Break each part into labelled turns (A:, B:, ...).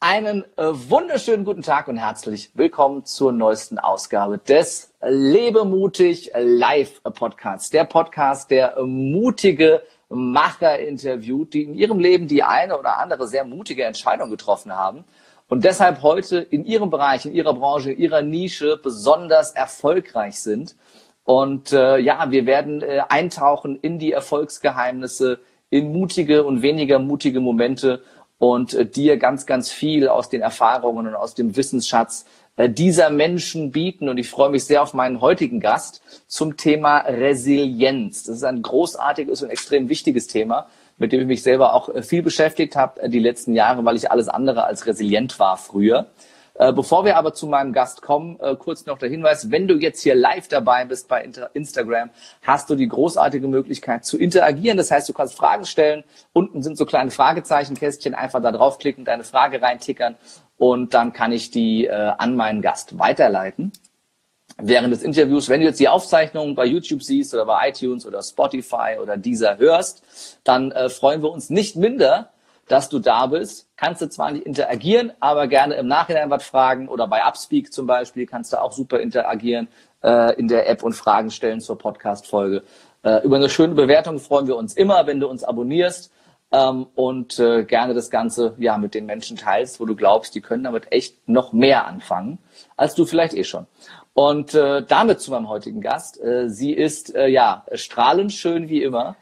A: Einen wunderschönen guten Tag und herzlich willkommen zur neuesten Ausgabe des Lebe mutig Live Podcasts. Der Podcast, der mutige Macher interviewt, die in ihrem Leben die eine oder andere sehr mutige Entscheidung getroffen haben und deshalb heute in ihrem Bereich, in ihrer Branche, in ihrer Nische besonders erfolgreich sind. Und wir werden eintauchen in die Erfolgsgeheimnisse, in mutige und weniger mutige Momente und dir ganz, ganz viel aus den Erfahrungen und aus dem Wissensschatz dieser Menschen bieten. Und ich freue mich sehr auf meinen heutigen Gast zum Thema Resilienz. Das ist ein großartiges und extrem wichtiges Thema, mit dem ich mich selber auch viel beschäftigt habe die letzten Jahre, weil ich alles andere als resilient war früher. Bevor wir aber zu meinem Gast kommen, kurz noch der Hinweis, wenn du jetzt hier live dabei bist bei Instagram, hast du die großartige Möglichkeit zu interagieren. Das heißt, du kannst Fragen stellen. Unten sind so kleine Fragezeichenkästchen, einfach da draufklicken, deine Frage reintickern und dann kann ich die an meinen Gast weiterleiten. Während des Interviews, wenn du jetzt die Aufzeichnung bei YouTube siehst oder bei iTunes oder Spotify oder Deezer hörst, dann freuen wir uns nicht minder, dass du da bist. Kannst du zwar nicht interagieren, aber gerne im Nachhinein was fragen oder bei Upspeak zum Beispiel kannst du auch super interagieren in der App und Fragen stellen zur Podcast-Folge. Über eine schöne Bewertung freuen wir uns immer, wenn du uns abonnierst und gerne das Ganze mit den Menschen teilst, wo du glaubst, die können damit echt noch mehr anfangen, als du vielleicht eh schon. Und damit zu meinem heutigen Gast. Sie ist strahlend schön wie immer.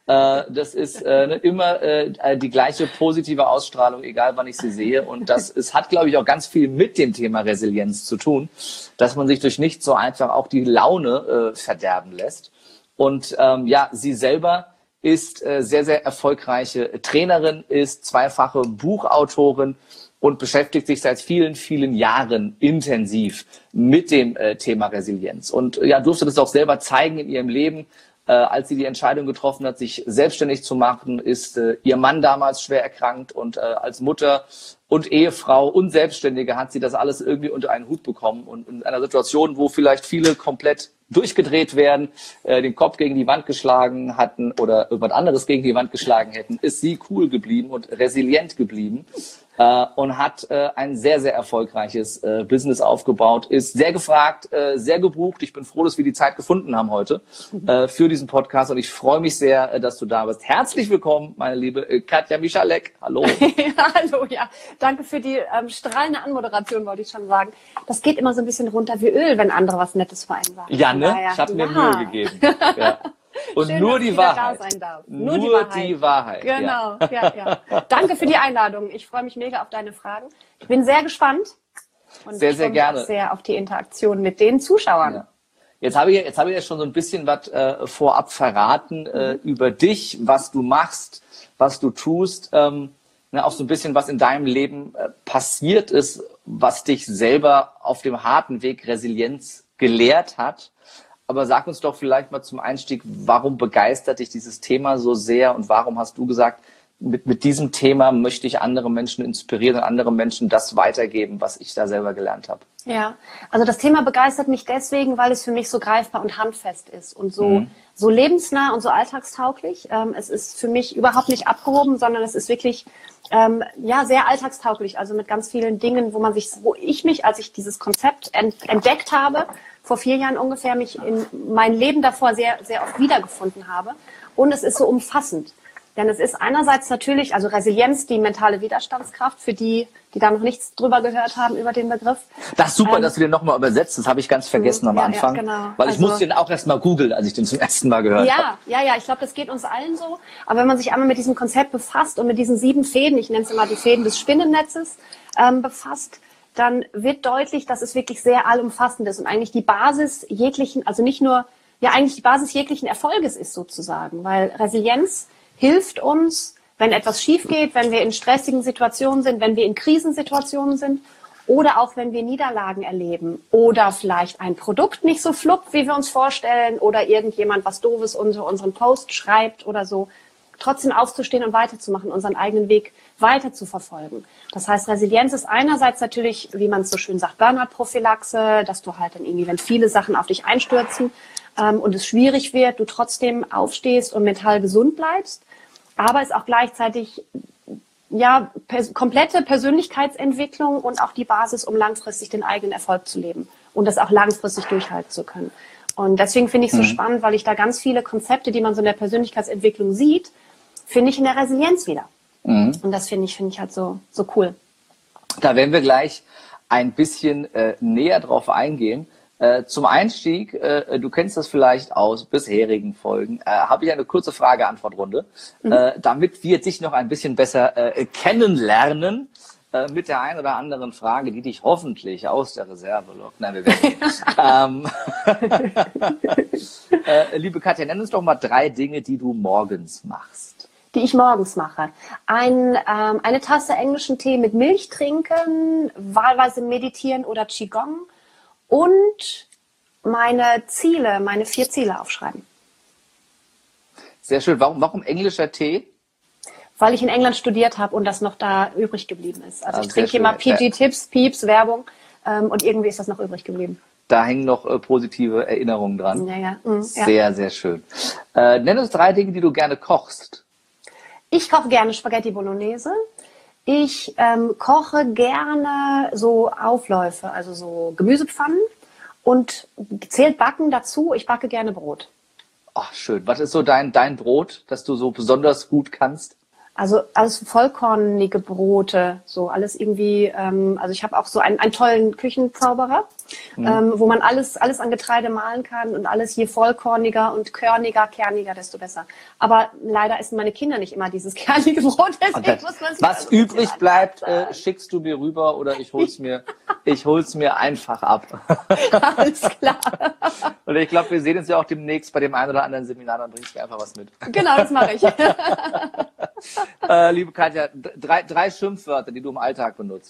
A: Das ist immer die gleiche positive Ausstrahlung, egal wann ich sie sehe. Und es hat, glaube ich, auch ganz viel mit dem Thema Resilienz zu tun, dass man sich durch nichts so einfach auch die Laune verderben lässt. Und sie selber ist sehr, sehr erfolgreiche Trainerin, ist zweifache Buchautorin und beschäftigt sich seit vielen, vielen Jahren intensiv mit dem Thema Resilienz. Und durfte das auch selber zeigen in ihrem Leben. Als sie die Entscheidung getroffen hat, sich selbstständig zu machen, ist ihr Mann damals schwer erkrankt und als Mutter und Ehefrau und Selbstständige hat sie das alles irgendwie unter einen Hut bekommen. Und in einer Situation, wo vielleicht viele komplett durchgedreht werden, den Kopf gegen die Wand geschlagen hatten oder irgendwas anderes gegen die Wand geschlagen hätten, ist sie cool geblieben und resilient geblieben. Und hat ein sehr, sehr erfolgreiches Business aufgebaut, ist sehr gefragt, sehr gebucht. Ich bin froh, dass wir die Zeit gefunden haben heute für diesen Podcast und ich freue mich sehr, dass du da bist. Herzlich willkommen, meine liebe Katja Michalek. Hallo.
B: Hallo, ja. Danke für die strahlende Anmoderation, wollte ich schon sagen. Das geht immer so ein bisschen runter wie Öl, wenn andere was Nettes für einen sagen.
A: Ja, ne? Ich habe mir Mühe gegeben. Ja. Und
B: schön,
A: nur die Wahrheit.
B: Da sein darf.
A: Nur die Wahrheit.
B: Genau, ja. Danke für die Einladung. Ich freue mich mega auf deine Fragen. Ich bin sehr gespannt. Und
A: sehr, sehr gerne.
B: Ich freue mich auch sehr auf die Interaktion mit den Zuschauern.
A: Ja. Jetzt habe ich ja schon so ein bisschen was vorab verraten über dich, was du machst, was du tust. Auch so ein bisschen, was in deinem Leben passiert ist, was dich selber auf dem harten Weg Resilienz gelehrt hat. Aber sag uns doch vielleicht mal zum Einstieg, warum begeistert dich dieses Thema so sehr und warum hast du gesagt, mit diesem Thema möchte ich andere Menschen inspirieren und andere Menschen das weitergeben, was ich da selber gelernt habe?
B: Ja, also das Thema begeistert mich deswegen, weil es für mich so greifbar und handfest ist und so lebensnah und so alltagstauglich. Es ist für mich überhaupt nicht abgehoben, sondern es ist wirklich sehr alltagstauglich. Also mit ganz vielen Dingen, wo ich mich, als ich dieses Konzept entdeckt habe, vor 4 Jahren ungefähr, mich in mein Leben davor sehr, sehr oft wiedergefunden habe. Und es ist so umfassend. Denn es ist einerseits natürlich, also Resilienz, die mentale Widerstandskraft, für die da noch nichts drüber gehört haben, über den Begriff.
A: Das ist super, dass du den nochmal übersetzt. Das habe ich ganz vergessen am Anfang.
B: Ja, genau.
A: Weil ich musste den auch erst mal googeln, als ich den zum ersten Mal gehört habe.
B: Ja, ich glaube, das geht uns allen so. Aber wenn man sich einmal mit diesem Konzept befasst und mit diesen 7 Fäden, ich nenne es immer die Fäden des Spinnennetzes, befasst, dann wird deutlich, dass es wirklich sehr allumfassend ist und eigentlich die Basis jeglichen, also nicht nur, eigentlich die Basis jeglichen Erfolges ist sozusagen, weil Resilienz hilft uns, wenn etwas schief geht, wenn wir in stressigen Situationen sind, wenn wir in Krisensituationen sind oder auch wenn wir Niederlagen erleben oder vielleicht ein Produkt nicht so fluppt, wie wir uns vorstellen oder irgendjemand was Doofes unter unseren Post schreibt oder so, trotzdem aufzustehen und weiterzumachen, unseren eigenen Weg weiter zu verfolgen. Das heißt, Resilienz ist einerseits natürlich, wie man es so schön sagt, Burnout-Prophylaxe, dass du halt dann irgendwie, wenn viele Sachen auf dich einstürzen und es schwierig wird, du trotzdem aufstehst und mental gesund bleibst. Aber es auch gleichzeitig ja, komplette Persönlichkeitsentwicklung und auch die Basis, um langfristig den eigenen Erfolg zu leben und das auch langfristig durchhalten zu können. Und deswegen finde ich es so spannend, weil ich da ganz viele Konzepte, die man so in der Persönlichkeitsentwicklung sieht, finde ich in der Resilienz wieder. Und das finde ich halt so cool.
A: Da werden wir gleich ein bisschen näher drauf eingehen. Zum Einstieg, du kennst das vielleicht aus bisherigen Folgen, habe ich eine kurze Frage-Antwort-Runde, damit wir dich noch ein bisschen besser kennenlernen mit der einen oder anderen Frage, die dich hoffentlich aus der Reserve lockt. Nein, wir werden liebe Katja, nenn uns doch mal 3 Dinge, die du morgens machst.
B: Die ich morgens mache. Eine Tasse englischen Tee mit Milch trinken, wahlweise meditieren oder Qigong und meine 4 Ziele aufschreiben.
A: Sehr schön. Warum englischer Tee?
B: Weil ich in England studiert habe und das noch da übrig geblieben ist. Also ich trinke immer PG-Tipps, Pieps, Werbung und irgendwie ist das noch übrig geblieben.
A: Da hängen noch positive Erinnerungen dran.
B: Ja.
A: Sehr, sehr schön. Nenn uns 3 Dinge, die du gerne kochst.
B: Ich koche gerne Spaghetti Bolognese. Ich koche gerne so Aufläufe, also so Gemüsepfannen und zählt Backen dazu. Ich backe gerne Brot.
A: Ach, schön. Was ist so dein Brot, das du so besonders gut kannst?
B: Also alles vollkornige Brote, so alles irgendwie, also ich habe auch so einen tollen Küchenzauberer, wo man alles an Getreide mahlen kann und alles je vollkorniger und körniger, kerniger, desto besser. Aber leider essen meine Kinder nicht immer dieses kernige Brot, deswegen muss man sich
A: was übrig bleibt, schickst du mir rüber oder ich hol's mir einfach ab.
B: Alles klar.
A: Und ich glaube, wir sehen uns ja auch demnächst bei dem einen oder anderen Seminar, dann bringst du mir einfach was mit.
B: Genau, das mache ich.
A: Liebe Katja, 3 Schimpfwörter, die du im Alltag benutzt.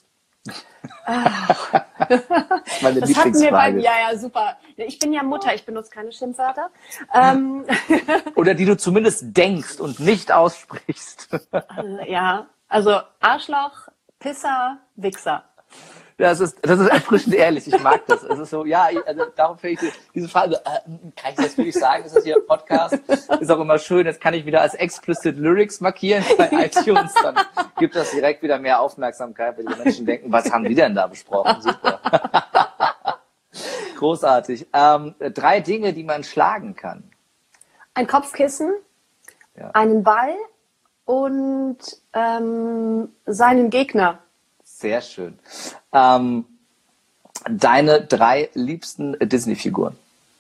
B: Das ist meine Lieblingsfrage. Ja, super. Ich bin ja Mutter, ich benutze keine Schimpfwörter.
A: Oder die du zumindest denkst und nicht aussprichst.
B: Ja, also Arschloch, Pisser, Wichser.
A: Das ist erfrischend ehrlich, ich mag das. Es ist so, ja, also darum finde ich diese Frage, kann ich das wirklich sagen, ist das hier ein Podcast? Ist auch immer schön, jetzt kann ich wieder als explicit Lyrics markieren bei iTunes, dann gibt das direkt wieder mehr Aufmerksamkeit, weil die Menschen denken, was haben die denn da besprochen? Super. Großartig. 3 Dinge, die man schlagen kann.
B: Ein Kopfkissen, einen Ball und seinen Gegner.
A: Sehr schön. Deine 3 liebsten Disney-Figuren?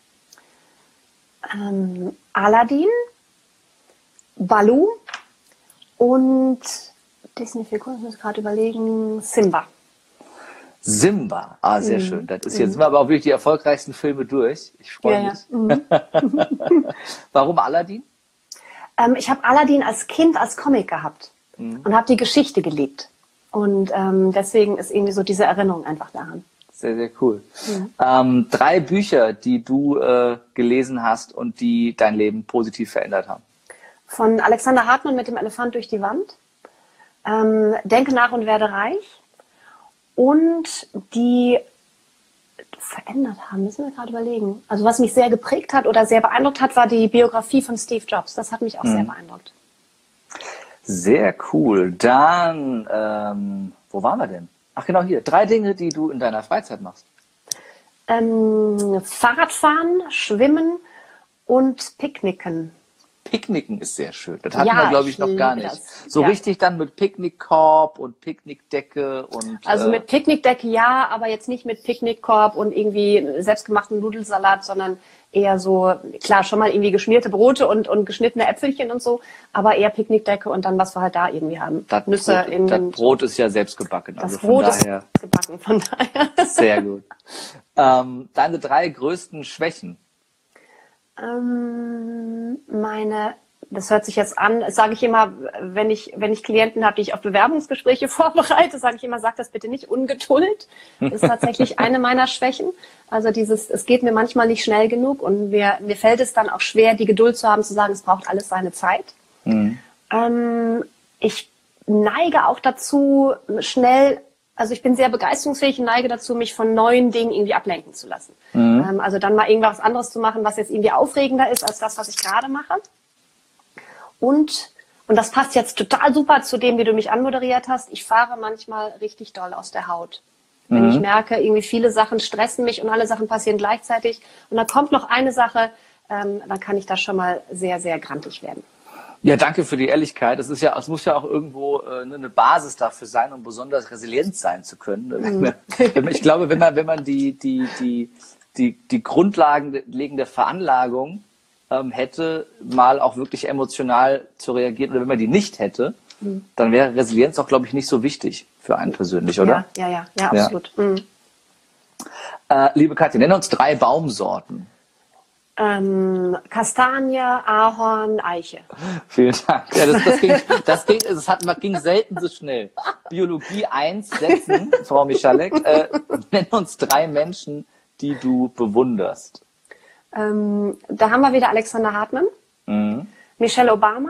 B: Aladdin, Baloo und Disney-Figuren, ich muss gerade überlegen, Simba.
A: Simba, sehr schön. Das ist jetzt sind wir aber auch wirklich die erfolgreichsten Filme durch. Ich freue mich. Warum Aladdin?
B: Ich habe Aladdin als Kind als Comic gehabt und habe die Geschichte geliebt. Und deswegen ist irgendwie so diese Erinnerung einfach daran.
A: Sehr, sehr cool. 3 Bücher, die du gelesen hast und die dein Leben positiv verändert haben.
B: Von Alexander Hartmann mit dem Elefant durch die Wand. Denke nach und werde reich. Und die verändert haben, müssen wir gerade überlegen. Also was mich sehr geprägt hat oder sehr beeindruckt hat, war die Biografie von Steve Jobs. Das hat mich auch sehr beeindruckt. Sehr
A: cool. Dann, wo waren wir denn? Ach genau, hier. 3 Dinge, die du in deiner Freizeit machst.
B: Fahrradfahren, Schwimmen und Picknicken.
A: Picknicken ist sehr schön. Das hatten wir, glaube ich, noch gar nicht. So richtig dann mit Picknickkorb und Picknickdecke und...
B: Also mit Picknickdecke ja, aber jetzt nicht mit Picknickkorb und irgendwie selbstgemachten Nudelsalat, sondern eher so, klar, schon mal irgendwie geschmierte Brote und geschnittene Äpfelchen und so, aber eher Picknickdecke und dann, was wir halt da irgendwie haben.
A: Das Brot ist ja selbst gebacken.
B: Das Brot ist gebacken, von daher.
A: Sehr gut. Deine 3 größten Schwächen?
B: Das hört sich jetzt an, das sage ich immer, wenn ich Klienten habe, die ich auf Bewerbungsgespräche vorbereite, sage ich immer, sag das bitte nicht, Ungeduld ist tatsächlich eine meiner Schwächen. Also es geht mir manchmal nicht schnell genug und mir fällt es dann auch schwer, die Geduld zu haben, zu sagen, es braucht alles seine Zeit. Ich neige auch dazu, also ich bin sehr begeisterungsfähig und neige dazu, mich von neuen Dingen irgendwie ablenken zu lassen. Also dann mal irgendwas anderes zu machen, was jetzt irgendwie aufregender ist als das, was ich gerade mache. Und Und das passt jetzt total super zu dem, wie du mich anmoderiert hast. Ich fahre manchmal richtig doll aus der Haut. Wenn ich merke, irgendwie viele Sachen stressen mich und alle Sachen passieren gleichzeitig. Und dann kommt noch eine Sache, dann kann ich da schon mal sehr, sehr grantig werden.
A: Ja, danke für die Ehrlichkeit. Es muss ja auch irgendwo eine Basis dafür sein, um besonders resilient sein zu können. Ich glaube, wenn man die grundlegende Veranlagung hätte, mal auch wirklich emotional zu reagieren, oder wenn man die nicht hätte, dann wäre Resilienz auch, glaube ich, nicht so wichtig für einen persönlich, oder?
B: Ja, absolut. Ja. Mhm.
A: Liebe Katja, nenne uns 3 Baumsorten.
B: Kastanie, Ahorn, Eiche.
A: Vielen Dank. Ja, das ging selten so schnell. Biologie 1 setzen, Frau Michalek. Nenn uns 3 Menschen, die du bewunderst.
B: Da haben wir wieder Alexander Hartmann, Michelle Obama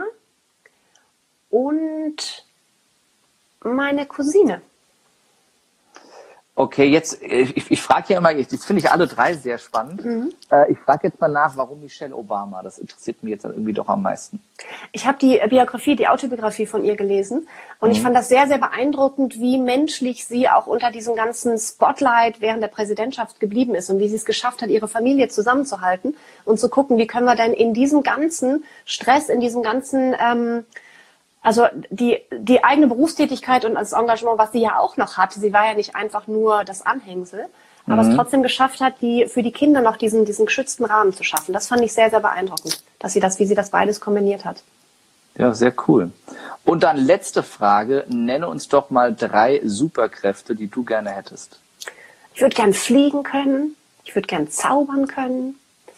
B: und meine Cousine.
A: Okay, jetzt, ich frage ja immer, jetzt finde ich alle 3 sehr spannend. Ich frage jetzt mal nach, warum Michelle Obama? Das interessiert mich jetzt irgendwie doch am meisten.
B: Ich habe die Autobiografie von ihr gelesen und ich fand das sehr, sehr beeindruckend, wie menschlich sie auch unter diesem ganzen Spotlight während der Präsidentschaft geblieben ist und wie sie es geschafft hat, ihre Familie zusammenzuhalten und zu gucken, wie können wir denn in diesem ganzen Stress, in diesem ganzen also die eigene Berufstätigkeit und das Engagement, was sie ja auch noch hatte, sie war ja nicht einfach nur das Anhängsel, aber es trotzdem geschafft hat, für die Kinder noch diesen geschützten Rahmen zu schaffen. Das fand ich sehr, sehr beeindruckend, wie sie das beides kombiniert hat.
A: Ja, sehr cool. Und dann letzte Frage, nenne uns doch mal 3 Superkräfte, die du gerne hättest.
B: Ich würde gern fliegen können, ich würde gern zaubern können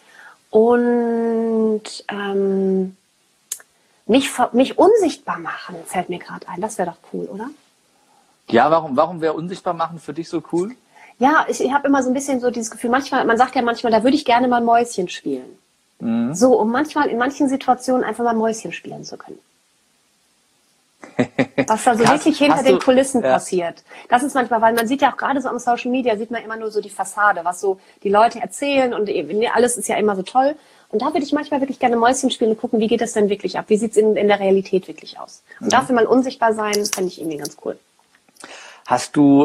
B: und mich unsichtbar machen, fällt mir gerade ein. Das wäre doch cool, oder?
A: Ja, warum wäre unsichtbar machen für dich so cool?
B: Ja, ich habe immer so ein bisschen so dieses Gefühl, man sagt ja manchmal, da würde ich gerne mal Mäuschen spielen. So, um in manchen Situationen einfach mal Mäuschen spielen zu können. Was da so wirklich hinter den Kulissen passiert. Das ist manchmal, weil man sieht ja auch gerade so am Social Media, sieht man immer nur so die Fassade, was so die Leute erzählen und alles ist ja immer so toll. Und da würde ich manchmal wirklich gerne Mäuschen spielen und gucken, wie geht das denn wirklich ab? Wie sieht es in der Realität wirklich aus? Und dafür mal unsichtbar sein, fände ich irgendwie ganz cool.
A: Hast du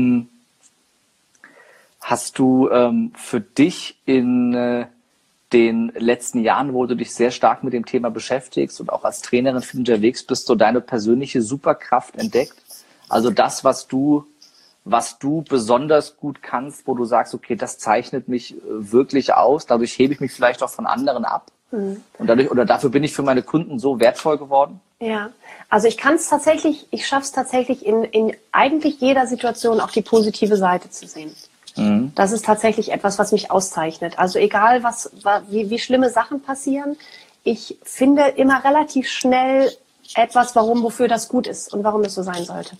A: für dich in den letzten Jahren, wo du dich sehr stark mit dem Thema beschäftigst und auch als Trainerin viel unterwegs bist, so deine persönliche Superkraft entdeckt? Also das, was du besonders gut kannst, wo du sagst, okay, das zeichnet mich wirklich aus, dadurch hebe ich mich vielleicht auch von anderen ab. Und dafür bin ich für meine Kunden so wertvoll geworden?
B: Ja, also ich schaffe es tatsächlich in eigentlich jeder Situation auch die positive Seite zu sehen. Das ist tatsächlich etwas, was mich auszeichnet. Also egal wie schlimme Sachen passieren, ich finde immer relativ schnell etwas, wofür das gut ist und warum es so sein sollte.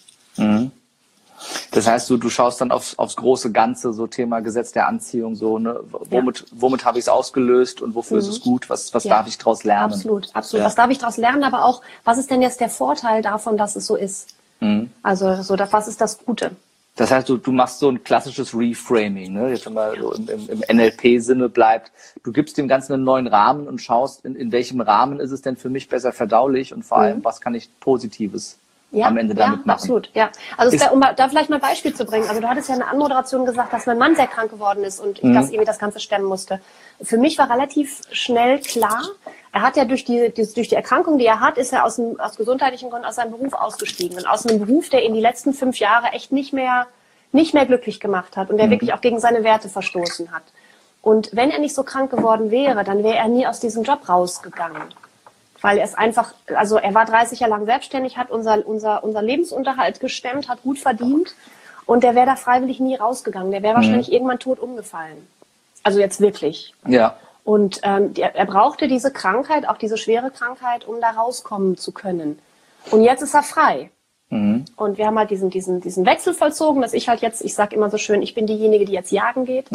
A: Das heißt, du schaust dann aufs große Ganze, so Thema Gesetz der Anziehung, so, ne? Womit habe ich es ausgelöst und wofür ist es gut? Was darf ich daraus lernen?
B: Absolut.
A: Ja.
B: Was darf ich daraus lernen? Aber auch, was ist denn jetzt der Vorteil davon, dass es so ist? Also, was ist das Gute?
A: Das heißt, du machst so ein klassisches Reframing, ne? Jetzt wenn man so im NLP-Sinne bleibt. Du gibst dem Ganzen einen neuen Rahmen und schaust, in welchem Rahmen ist es denn für mich besser verdaulich und vor allem, was kann ich Positives am Ende damit machen.
B: Absolut, ja. Also um da vielleicht mal ein Beispiel zu bringen. Also du hattest ja in der Anmoderation gesagt, dass mein Mann sehr krank geworden ist und ich das Ganze stemmen musste. Für mich war relativ schnell klar, er hat ja durch die Erkrankung, die er hat, ist er aus gesundheitlichen Gründen aus seinem Beruf ausgestiegen. Und aus einem Beruf, der ihn die letzten 5 Jahre echt nicht mehr glücklich gemacht hat und der wirklich auch gegen seine Werte verstoßen hat. Und wenn er nicht so krank geworden wäre, dann wäre er nie aus diesem Job rausgegangen. Weil er war 30 Jahre lang selbstständig, hat unser Lebensunterhalt gestemmt, hat gut verdient und der wäre da freiwillig nie rausgegangen. Der wäre wahrscheinlich irgendwann tot umgefallen. Also jetzt wirklich.
A: Ja.
B: Und er brauchte diese Krankheit, auch diese schwere Krankheit, um da rauskommen zu können. Und jetzt ist er frei. Und wir haben halt diesen Wechsel vollzogen, dass ich halt jetzt, ich sage immer so schön, ich bin diejenige, die jetzt jagen geht.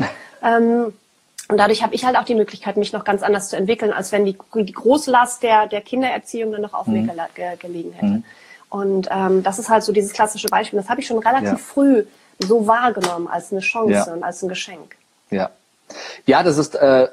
B: Und dadurch habe ich halt auch die Möglichkeit, mich noch ganz anders zu entwickeln, als wenn die Großlast der Kindererziehung dann noch auf mir gelegen hätte. Und das ist halt so dieses klassische Beispiel. Das habe ich schon relativ früh so wahrgenommen als eine Chance und als ein Geschenk.
A: Ja, das ist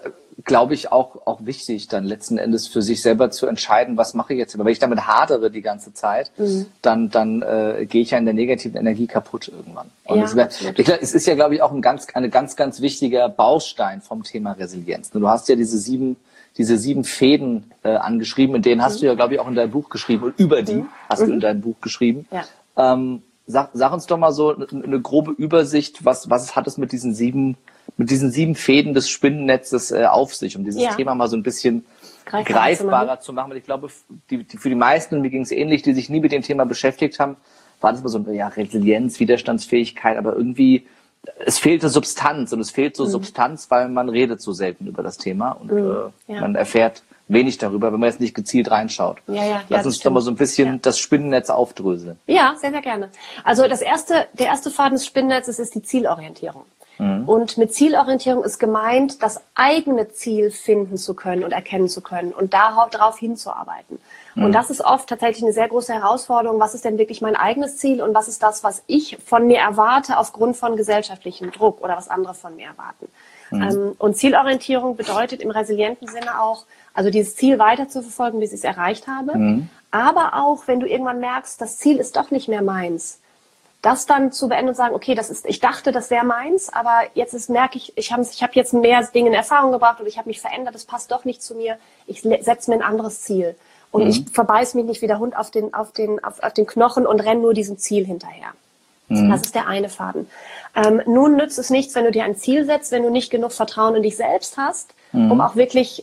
A: glaube ich, auch wichtig, dann letzten Endes für sich selber zu entscheiden, was mache ich jetzt. Aber wenn ich damit hadere die ganze Zeit, dann gehe ich ja in der negativen Energie kaputt irgendwann. Und es ist ja, glaube ich, auch ein ganz wichtiger Baustein vom Thema Resilienz. Du hast ja diese sieben Fäden angeschrieben, in denen hast du ja, glaube ich, auch in deinem Buch geschrieben, und über die hast du in deinem Buch geschrieben. Ja. Sag uns doch mal so eine grobe Übersicht, was hat es mit diesen sieben Fäden des Spinnennetzes auf sich, um dieses Thema mal so ein bisschen greifbarer zu machen. Weil ich glaube, für die meisten, und mir ging es ähnlich, die sich nie mit dem Thema beschäftigt haben, war das mal so Resilienz, Widerstandsfähigkeit, aber irgendwie es fehlte Substanz, und es fehlt so Substanz, weil man redet so selten über das Thema und man erfährt wenig darüber, wenn man jetzt nicht gezielt reinschaut. Lass uns doch mal so ein bisschen das Spinnennetz aufdröseln.
B: Ja, sehr, sehr gerne. Also der erste Faden des Spinnennetzes ist die Zielorientierung. Und mit Zielorientierung ist gemeint, das eigene Ziel finden zu können und erkennen zu können und darauf hinzuarbeiten. Und das ist oft tatsächlich eine sehr große Herausforderung. Was ist denn wirklich mein eigenes Ziel und was ist das, was ich von mir erwarte aufgrund von gesellschaftlichem Druck oder was andere von mir erwarten? Und Zielorientierung bedeutet im resilienten Sinne auch, also dieses Ziel weiter zu verfolgen, bis ich es erreicht habe. Aber auch, wenn du irgendwann merkst, das Ziel ist doch nicht mehr meins, das dann zu beenden und sagen, okay, ich dachte, das wäre meins, aber jetzt merke ich habe jetzt mehr Dinge in Erfahrung gebracht und ich habe mich verändert, das passt doch nicht zu mir, ich setze mir ein anderes Ziel. Und ich verbeiß mich nicht wie der Hund auf den Knochen und renne nur diesem Ziel hinterher. Das ist der eine Faden. Nun nützt es nichts, wenn du dir ein Ziel setzt, wenn du nicht genug Vertrauen in dich selbst hast, um auch wirklich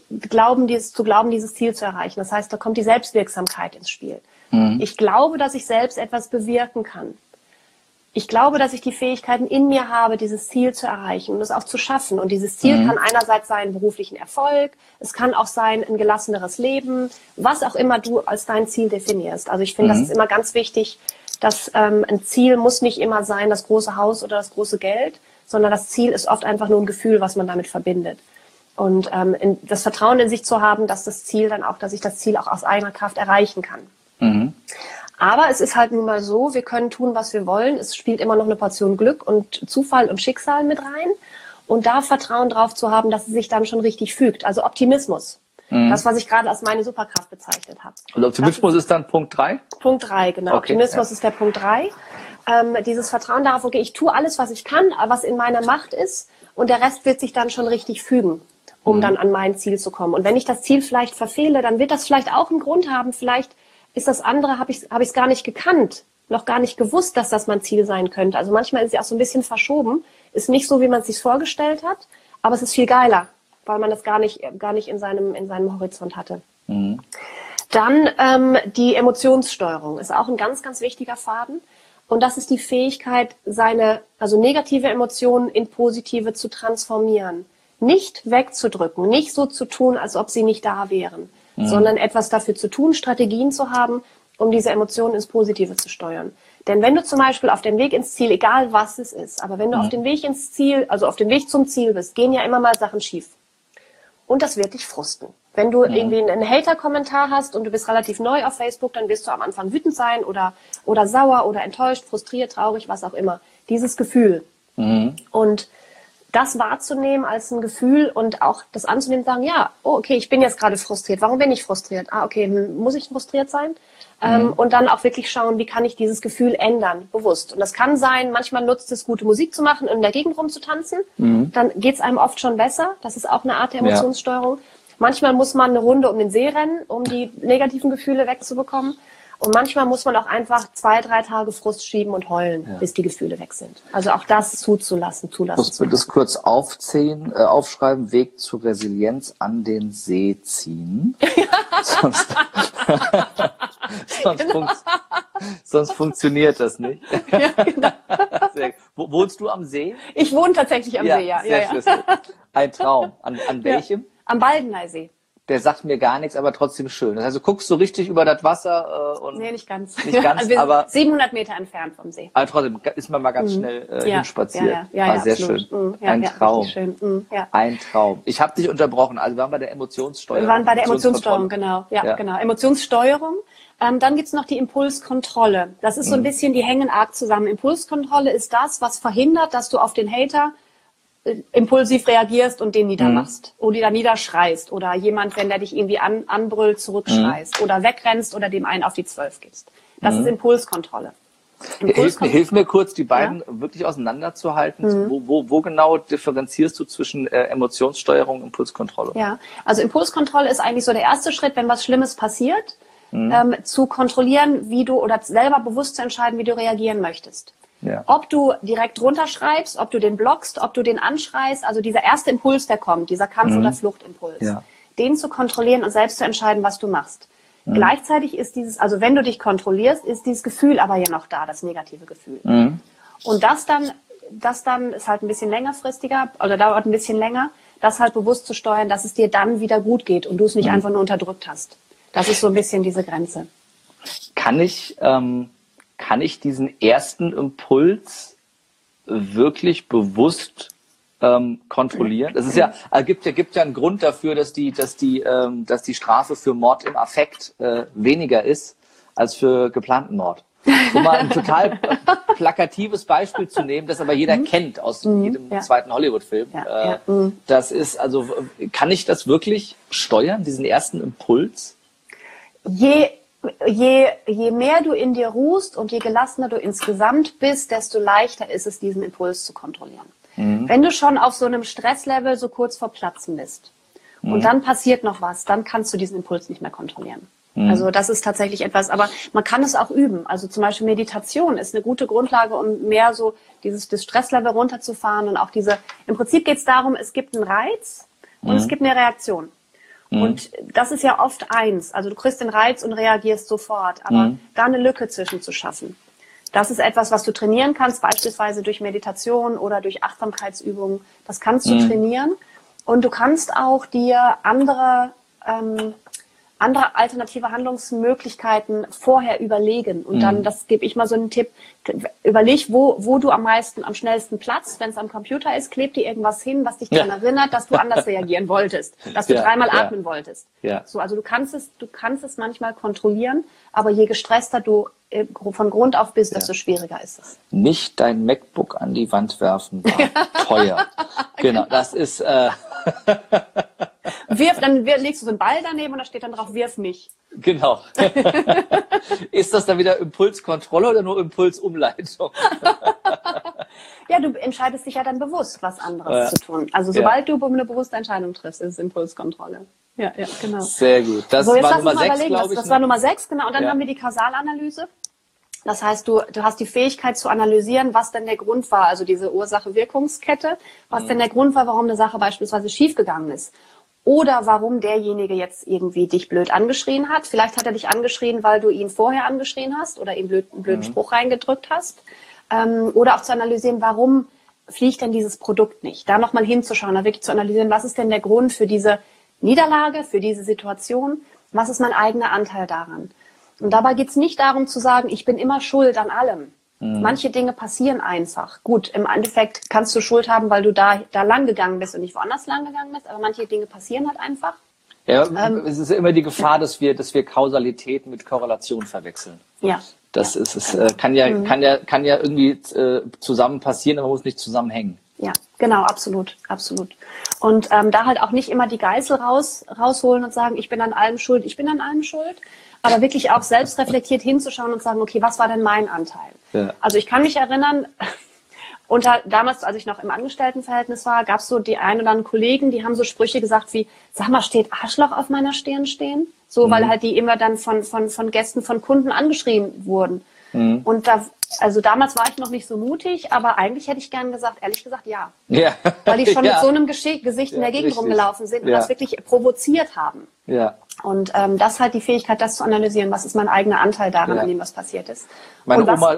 B: dieses Ziel zu erreichen. Das heißt, da kommt die Selbstwirksamkeit ins Spiel. Ich glaube, dass ich selbst etwas bewirken kann. Ich glaube, dass ich die Fähigkeiten in mir habe, dieses Ziel zu erreichen und es auch zu schaffen. Und dieses Ziel kann einerseits sein beruflichen Erfolg, es kann auch sein ein gelasseneres Leben, was auch immer du als dein Ziel definierst. Also ich finde, das ist immer ganz wichtig, dass ein Ziel muss nicht immer sein, das große Haus oder das große Geld, sondern das Ziel ist oft einfach nur ein Gefühl, was man damit verbindet. Und das Vertrauen in sich zu haben, dass ich das Ziel auch aus eigener Kraft erreichen kann. Aber es ist halt nun mal so, wir können tun, was wir wollen. Es spielt immer noch eine Portion Glück und Zufall und Schicksal mit rein. Und da Vertrauen drauf zu haben, dass es sich dann schon richtig fügt. Also Optimismus. Das, was ich gerade als meine Superkraft bezeichnet habe.
A: Und Optimismus ist dann Punkt 3?
B: Punkt 3, genau. Okay, Optimismus ist der Punkt 3. Dieses Vertrauen darauf, okay, ich tue alles, was ich kann, was in meiner Macht ist. Und der Rest wird sich dann schon richtig fügen, um dann an mein Ziel zu kommen. Und wenn ich das Ziel vielleicht verfehle, dann wird das vielleicht auch einen Grund haben. Vielleicht ist das andere, habe ich es gar nicht gekannt, noch gar nicht gewusst, dass das mein Ziel sein könnte. Also manchmal ist es auch so ein bisschen verschoben, ist nicht so, wie man es sich vorgestellt hat, aber es ist viel geiler, weil man das gar nicht in seinem Horizont hatte. Dann die Emotionssteuerung ist auch ein ganz, ganz wichtiger Faden. Und das ist die Fähigkeit, also negative Emotionen in positive zu transformieren. Nicht wegzudrücken, nicht so zu tun, als ob sie nicht da wären, sondern etwas dafür zu tun, Strategien zu haben, um diese Emotionen ins Positive zu steuern. Denn wenn du zum Beispiel auf dem Weg ins Ziel, egal was es ist, aber wenn du auf dem Weg ins Ziel, also auf dem Weg zum Ziel bist, gehen ja immer mal Sachen schief. Und das wird dich frusten. Wenn du irgendwie einen Hater-Kommentar hast und du bist relativ neu auf Facebook, dann wirst du am Anfang wütend sein oder sauer oder enttäuscht, frustriert, traurig, was auch immer. Dieses Gefühl. Und das wahrzunehmen als ein Gefühl und auch das anzunehmen und sagen, ja, oh, okay, ich bin jetzt gerade frustriert. Warum bin ich frustriert? Okay, muss ich frustriert sein? Und dann auch wirklich schauen, wie kann ich dieses Gefühl ändern, bewusst. Und das kann sein, manchmal nutzt es, gute Musik zu machen und in der Gegend rumzutanzen. Dann geht es einem oft schon besser. Das ist auch eine Art der Emotionssteuerung. Manchmal muss man eine Runde um den See rennen, um die negativen Gefühle wegzubekommen. Und manchmal muss man auch einfach 2-3 Tage Frust schieben und heulen, bis die Gefühle weg sind. Also auch das zulassen.
A: Musst du das kurz aufschreiben, Weg zur Resilienz an den See ziehen. Sonst funktioniert das nicht.
B: Ja, genau.
A: Wohnst du am See?
B: Ich wohne tatsächlich am See, ja.
A: Sehr ein Traum. An welchem?
B: Ja. Am Baldeneysee.
A: Der sagt mir gar nichts, aber trotzdem schön. Das heißt, du guckst so richtig über das Wasser und...
B: Nee, nicht ganz.
A: Nicht ganz,
B: also wir
A: aber...
B: sind 700 Meter entfernt vom See.
A: Aber trotzdem ist man mal ganz schnell hinspaziert.
B: Ja,
A: sehr
B: absolut.
A: schön. Ein Traum.
B: Schön.
A: Ein Traum. Ich habe dich unterbrochen. Also wir waren bei der Emotionssteuerung.
B: Wir waren bei der Emotionssteuerung, genau. Ja, genau. Emotionssteuerung. Dann gibt's noch die Impulskontrolle. Das ist so ein bisschen, die hängen arg zusammen. Impulskontrolle ist das, was verhindert, dass du auf den Hater impulsiv reagierst und den niedermachst oder niederschreist oder jemand, wenn der dich irgendwie anbrüllt, zurückschreist oder wegrennst oder dem einen auf die 12 gibst. Das ist Impulskontrolle.
A: Hilf mir kurz, die beiden wirklich auseinanderzuhalten. Wo genau differenzierst du zwischen Emotionssteuerung und Impulskontrolle?
B: Ja, also Impulskontrolle ist eigentlich so der erste Schritt, wenn was Schlimmes passiert, zu kontrollieren, wie du oder selber bewusst zu entscheiden, wie du reagieren möchtest.
A: Ja.
B: Ob du direkt runterschreibst, ob du den blockst, ob du den anschreist, also dieser erste Impuls, der kommt, dieser Kampf- oder Fluchtimpuls, den zu kontrollieren und selbst zu entscheiden, was du machst. Gleichzeitig ist also wenn du dich kontrollierst, ist dieses Gefühl aber ja noch da, das negative Gefühl. Und das dann ist halt ein bisschen längerfristiger oder dauert ein bisschen länger, das halt bewusst zu steuern, dass es dir dann wieder gut geht und du es nicht einfach nur unterdrückt hast. Das ist so ein bisschen diese Grenze.
A: Kann ich diesen ersten Impuls wirklich bewusst kontrollieren? Es ist gibt ja einen Grund dafür, dass die Strafe für Mord im Affekt weniger ist als für geplanten Mord. Um mal ein total plakatives Beispiel zu nehmen, das aber jeder kennt aus jedem zweiten Hollywood-Film. Das ist also, kann ich das wirklich steuern, diesen ersten Impuls?
B: Je mehr du in dir ruhst und je gelassener du insgesamt bist, desto leichter ist es, diesen Impuls zu kontrollieren. Wenn du schon auf so einem Stresslevel so kurz vor Platzen bist und dann passiert noch was, dann kannst du diesen Impuls nicht mehr kontrollieren. Also das ist tatsächlich etwas, aber man kann es auch üben. Also zum Beispiel Meditation ist eine gute Grundlage, um mehr so das Stresslevel runterzufahren und auch im Prinzip geht es darum, es gibt einen Reiz und es gibt eine Reaktion. Und das ist ja oft eins. Also du kriegst den Reiz und reagierst sofort. Aber da eine Lücke zwischen zu schaffen, das ist etwas, was du trainieren kannst, beispielsweise durch Meditation oder durch Achtsamkeitsübungen. Das kannst du trainieren. Und du kannst auch dir andere alternative Handlungsmöglichkeiten vorher überlegen. Und dann, das gebe ich mal so einen Tipp, überleg, wo du am schnellsten platzt. Wenn es am Computer ist, kleb dir irgendwas hin, was dich daran erinnert, dass du anders reagieren wolltest, dass du dreimal atmen wolltest. So, also du kannst es manchmal kontrollieren, aber je gestresster du von Grund auf bist, desto schwieriger ist es.
A: Nicht dein MacBook an die Wand werfen war teuer. Genau, das ist...
B: Dann legst du so einen Ball daneben und da steht dann drauf, wirf mich.
A: Genau. Ist das dann wieder Impulskontrolle oder nur Impulsumleitung?
B: Ja, du entscheidest dich ja dann bewusst, was anderes zu tun. Also sobald du eine bewusste Entscheidung triffst, ist es Impulskontrolle. Ja, genau.
A: Sehr gut. Das
B: so, jetzt
A: war
B: Nummer 6,
A: glaube ich.
B: Das war Nummer 6, genau. Und dann haben wir die Kausalanalyse. Das heißt, du hast die Fähigkeit zu analysieren, was denn der Grund war, also diese Ursache-Wirkungskette, was denn der Grund war, warum eine Sache beispielsweise schiefgegangen ist. Oder warum derjenige jetzt irgendwie dich blöd angeschrien hat. Vielleicht hat er dich angeschrien, weil du ihn vorher angeschrien hast oder ihm einen blöden Spruch reingedrückt hast. Oder auch zu analysieren, warum fliegt denn dieses Produkt nicht. Da nochmal hinzuschauen, da wirklich zu analysieren, was ist denn der Grund für diese Niederlage, für diese Situation? Was ist mein eigener Anteil daran? Und dabei geht es nicht darum zu sagen, ich bin immer schuld an allem. Manche Dinge passieren einfach. Gut, im Endeffekt kannst du Schuld haben, weil du da lang gegangen bist und nicht woanders lang gegangen bist, aber manche Dinge passieren halt einfach.
A: Ja, es ist immer die Gefahr, dass wir Kausalität mit Korrelation verwechseln.
B: Ja.
A: Das ist es kann ja irgendwie zusammen passieren, aber muss nicht zusammenhängen.
B: Ja, genau, absolut. Und da halt auch nicht immer die Geißel rausholen und sagen, ich bin an allem schuld, aber wirklich auch selbst reflektiert hinzuschauen und sagen, okay, was war denn mein Anteil? Ja. Also ich kann mich erinnern, damals, als ich noch im Angestelltenverhältnis war, gab es so die ein oder anderen Kollegen, die haben so Sprüche gesagt wie, sag mal, steht Arschloch auf meiner Stirn stehen? So, weil halt die immer dann von Gästen, von Kunden angeschrien wurden. Und damals war ich noch nicht so mutig, aber eigentlich hätte ich gern gesagt, ehrlich gesagt, ja. Weil die schon mit so einem Gesicht in der Gegend rumgelaufen sind und das wirklich provoziert haben.
A: Ja.
B: Und das ist halt die Fähigkeit, das zu analysieren, was ist mein eigener Anteil daran, an dem was passiert ist.
A: Meine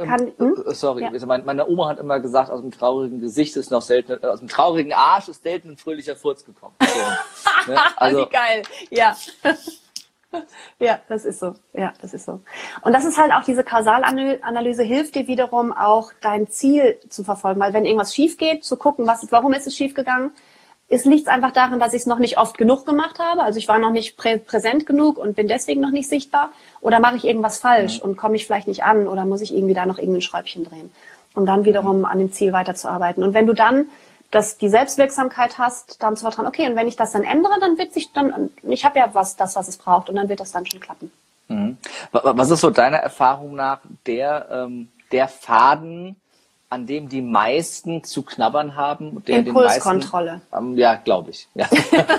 A: Oma hat immer gesagt, aus dem traurigen Gesicht ist noch selten, aus dem traurigen Arsch ist selten ein fröhlicher Furz gekommen. So, ne? Also,
B: wie geil, ja. Ja, das ist so. Und das ist halt auch diese Kausalanalyse hilft dir wiederum auch dein Ziel zu verfolgen, weil wenn irgendwas schief geht, zu gucken, warum ist es schief gegangen, liegt es einfach daran, dass ich es noch nicht oft genug gemacht habe, also ich war noch nicht präsent genug und bin deswegen noch nicht sichtbar, oder mache ich irgendwas falsch und komme ich vielleicht nicht an oder muss ich irgendwie da noch irgendein Schräubchen drehen, um dann wiederum an dem Ziel weiterzuarbeiten. Und wenn du dann dass die Selbstwirksamkeit hast, dann zu vertrauen, okay, und wenn ich das dann ändere, dann wird sich dann, ich habe ja was es braucht und dann wird das dann schon klappen.
A: Mhm. Was ist so deiner Erfahrung nach der Faden, an dem die meisten zu knabbern haben?
B: Impulskontrolle.
A: Ja, glaube ich. Ja.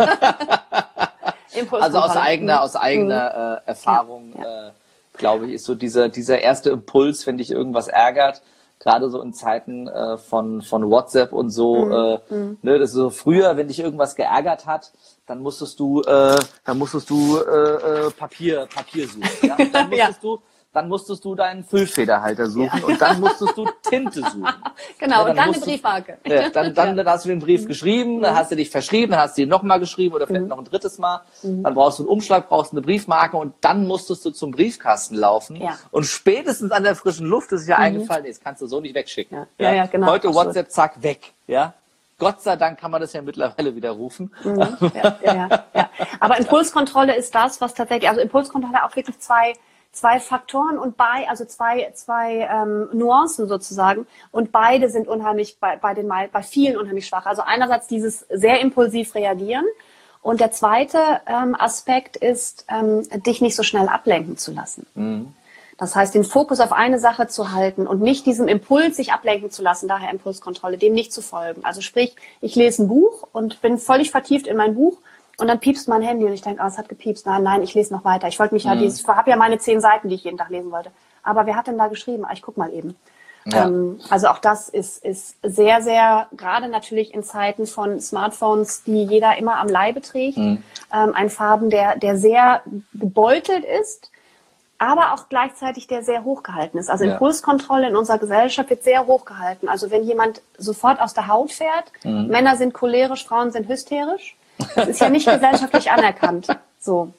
A: Also aus eigener Erfahrung, glaube ich, ist so dieser erste Impuls, wenn dich irgendwas ärgert, gerade so in Zeiten von WhatsApp und so, ne, das ist so früher, wenn dich irgendwas geärgert hat, dann musstest du Papier suchen, ja? Dann musstest du deinen Füllfederhalter suchen und dann musstest du Tinte suchen.
B: Genau, und dann eine Briefmarke.
A: Ja, dann hast du den Brief geschrieben, dann hast du dich verschrieben, dann hast du ihn nochmal geschrieben oder vielleicht noch ein drittes Mal. Dann brauchst du einen Umschlag, brauchst eine Briefmarke und dann musstest du zum Briefkasten laufen. Ja. Und spätestens an der frischen Luft ist ja eingefallen, nee, das kannst du so nicht wegschicken.
B: Ja, genau.
A: Heute WhatsApp, zack, weg. Ja. Gott sei Dank kann man das ja mittlerweile widerrufen.
B: Ja. Aber Impulskontrolle ist das, was tatsächlich, also Impulskontrolle auch wirklich zwei Faktoren und zwei Nuancen sozusagen und beide sind unheimlich bei vielen unheimlich schwach. Also einerseits dieses sehr impulsiv reagieren und der zweite Aspekt ist, dich nicht so schnell ablenken zu lassen. Mhm. Das heißt, den Fokus auf eine Sache zu halten und nicht diesem Impuls sich ablenken zu lassen, daher Impulskontrolle, dem nicht zu folgen. Also sprich, ich lese ein Buch und bin völlig vertieft in mein Buch. Und dann piepst mein Handy und ich denke, es hat gepiepst. Nein, ich lese noch weiter. Ich wollte mich ich habe ja meine 10 Seiten, die ich jeden Tag lesen wollte. Aber wer hat denn da geschrieben? Ich guck mal eben. Ja. Also auch das ist sehr, sehr, gerade natürlich in Zeiten von Smartphones, die jeder immer am Leibe trägt, ein Faden, der sehr gebeutelt ist, aber auch gleichzeitig der sehr hochgehalten ist. Also Impulskontrolle in unserer Gesellschaft wird sehr hochgehalten. Also wenn jemand sofort aus der Haut fährt, Männer sind cholerisch, Frauen sind hysterisch, das ist ja nicht gesellschaftlich anerkannt. So.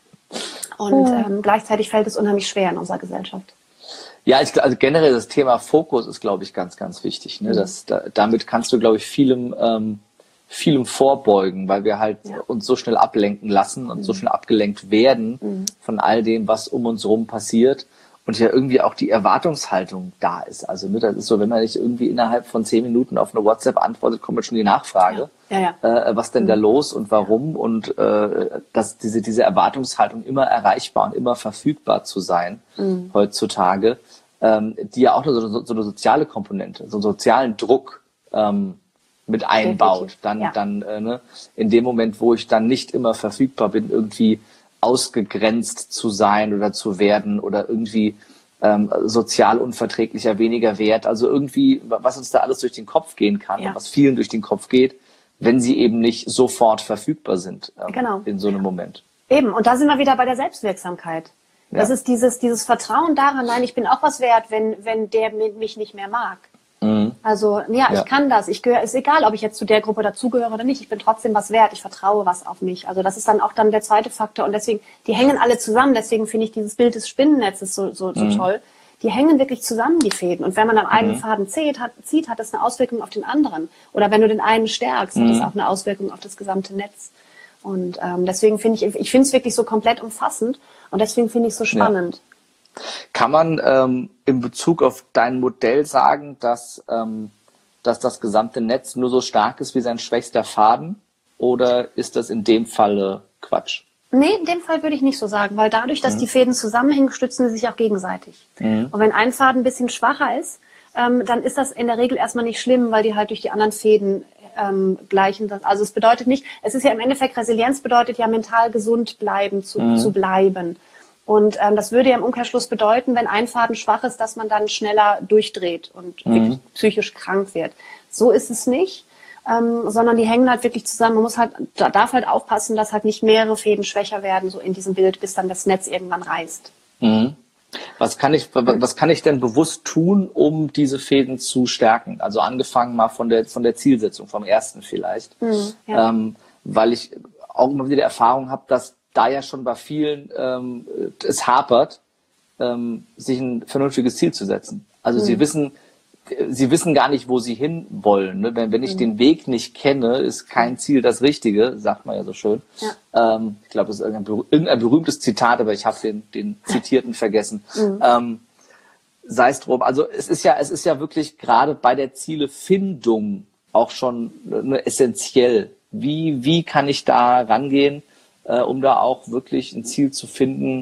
B: Und gleichzeitig fällt es unheimlich schwer in unserer Gesellschaft.
A: Ja, also generell das Thema Fokus ist, glaube ich, ganz, ganz wichtig. Ne? Damit kannst du, glaube ich, vielem vorbeugen, weil wir halt uns so schnell ablenken lassen und so schnell abgelenkt werden von all dem, was um uns herum passiert. Und ja irgendwie auch die Erwartungshaltung da ist. Also das ist so, wenn man nicht irgendwie innerhalb von 10 Minuten auf eine WhatsApp antwortet, kommt schon die Nachfrage, was denn da los und warum und dass diese Erwartungshaltung immer erreichbar und immer verfügbar zu sein heutzutage, die ja auch so eine soziale Komponente, so einen sozialen Druck mit einbaut. Dann in dem Moment, wo ich dann nicht immer verfügbar bin, irgendwie ausgegrenzt zu sein oder zu werden oder irgendwie sozial unverträglicher, weniger wert. Also irgendwie, was uns da alles durch den Kopf gehen kann und was vielen durch den Kopf geht, wenn sie eben nicht sofort verfügbar sind in so einem Moment.
B: Eben, und da sind wir wieder bei der Selbstwirksamkeit. Das ist dieses Vertrauen daran, nein, ich bin auch was wert, wenn der mich nicht mehr mag. Also, ich kann das. Ich gehöre, ist egal, ob ich jetzt zu der Gruppe dazugehöre oder nicht. Ich bin trotzdem was wert. Ich vertraue was auf mich. Also, das ist dann auch der zweite Faktor. Und deswegen, die hängen alle zusammen. Deswegen finde ich dieses Bild des Spinnennetzes so toll. Die hängen wirklich zusammen, die Fäden. Und wenn man am einen Faden zieht, hat das eine Auswirkung auf den anderen. Oder wenn du den einen stärkst, hat das auch eine Auswirkung auf das gesamte Netz. Und deswegen finde ich finde es wirklich so komplett umfassend. Und deswegen finde ich es so spannend. Ja.
A: Kann man in Bezug auf dein Modell sagen, dass das gesamte Netz nur so stark ist wie sein schwächster Faden? Oder ist das in dem Falle Quatsch?
B: Nee, in dem Fall würde ich nicht so sagen, weil dadurch, dass die Fäden zusammenhängen, stützen sie sich auch gegenseitig. Und wenn ein Faden ein bisschen schwacher ist, dann ist das in der Regel erstmal nicht schlimm, weil die halt durch die anderen Fäden gleichen. Also es bedeutet nicht, es ist ja im Endeffekt, Resilienz bedeutet ja mental gesund bleiben, zu bleiben. Und das würde ja im Umkehrschluss bedeuten, wenn ein Faden schwach ist, dass man dann schneller durchdreht und wirklich psychisch krank wird. So ist es nicht, sondern die hängen halt wirklich zusammen. Man darf halt aufpassen, dass halt nicht mehrere Fäden schwächer werden, so in diesem Bild, bis dann das Netz irgendwann reißt.
A: Was kann ich denn bewusst tun, um diese Fäden zu stärken? Also angefangen mal von der Zielsetzung, vom ersten vielleicht. Weil ich auch immer wieder die Erfahrung habe, dass da ja schon bei vielen es hapert, sich ein vernünftiges Ziel zu setzen. Also sie wissen gar nicht, wo sie hin wollen. Ne? Wenn ich den Weg nicht kenne, ist kein Ziel das Richtige, sagt man ja so schön. Ja. Ich glaube, das ist irgendein berühmtes Zitat, aber ich habe den Zitierten vergessen. Sei es drum. Also es ist ja wirklich gerade bei der Zielefindung auch schon essentiell. Wie kann ich da rangehen, um da auch wirklich ein Ziel zu finden,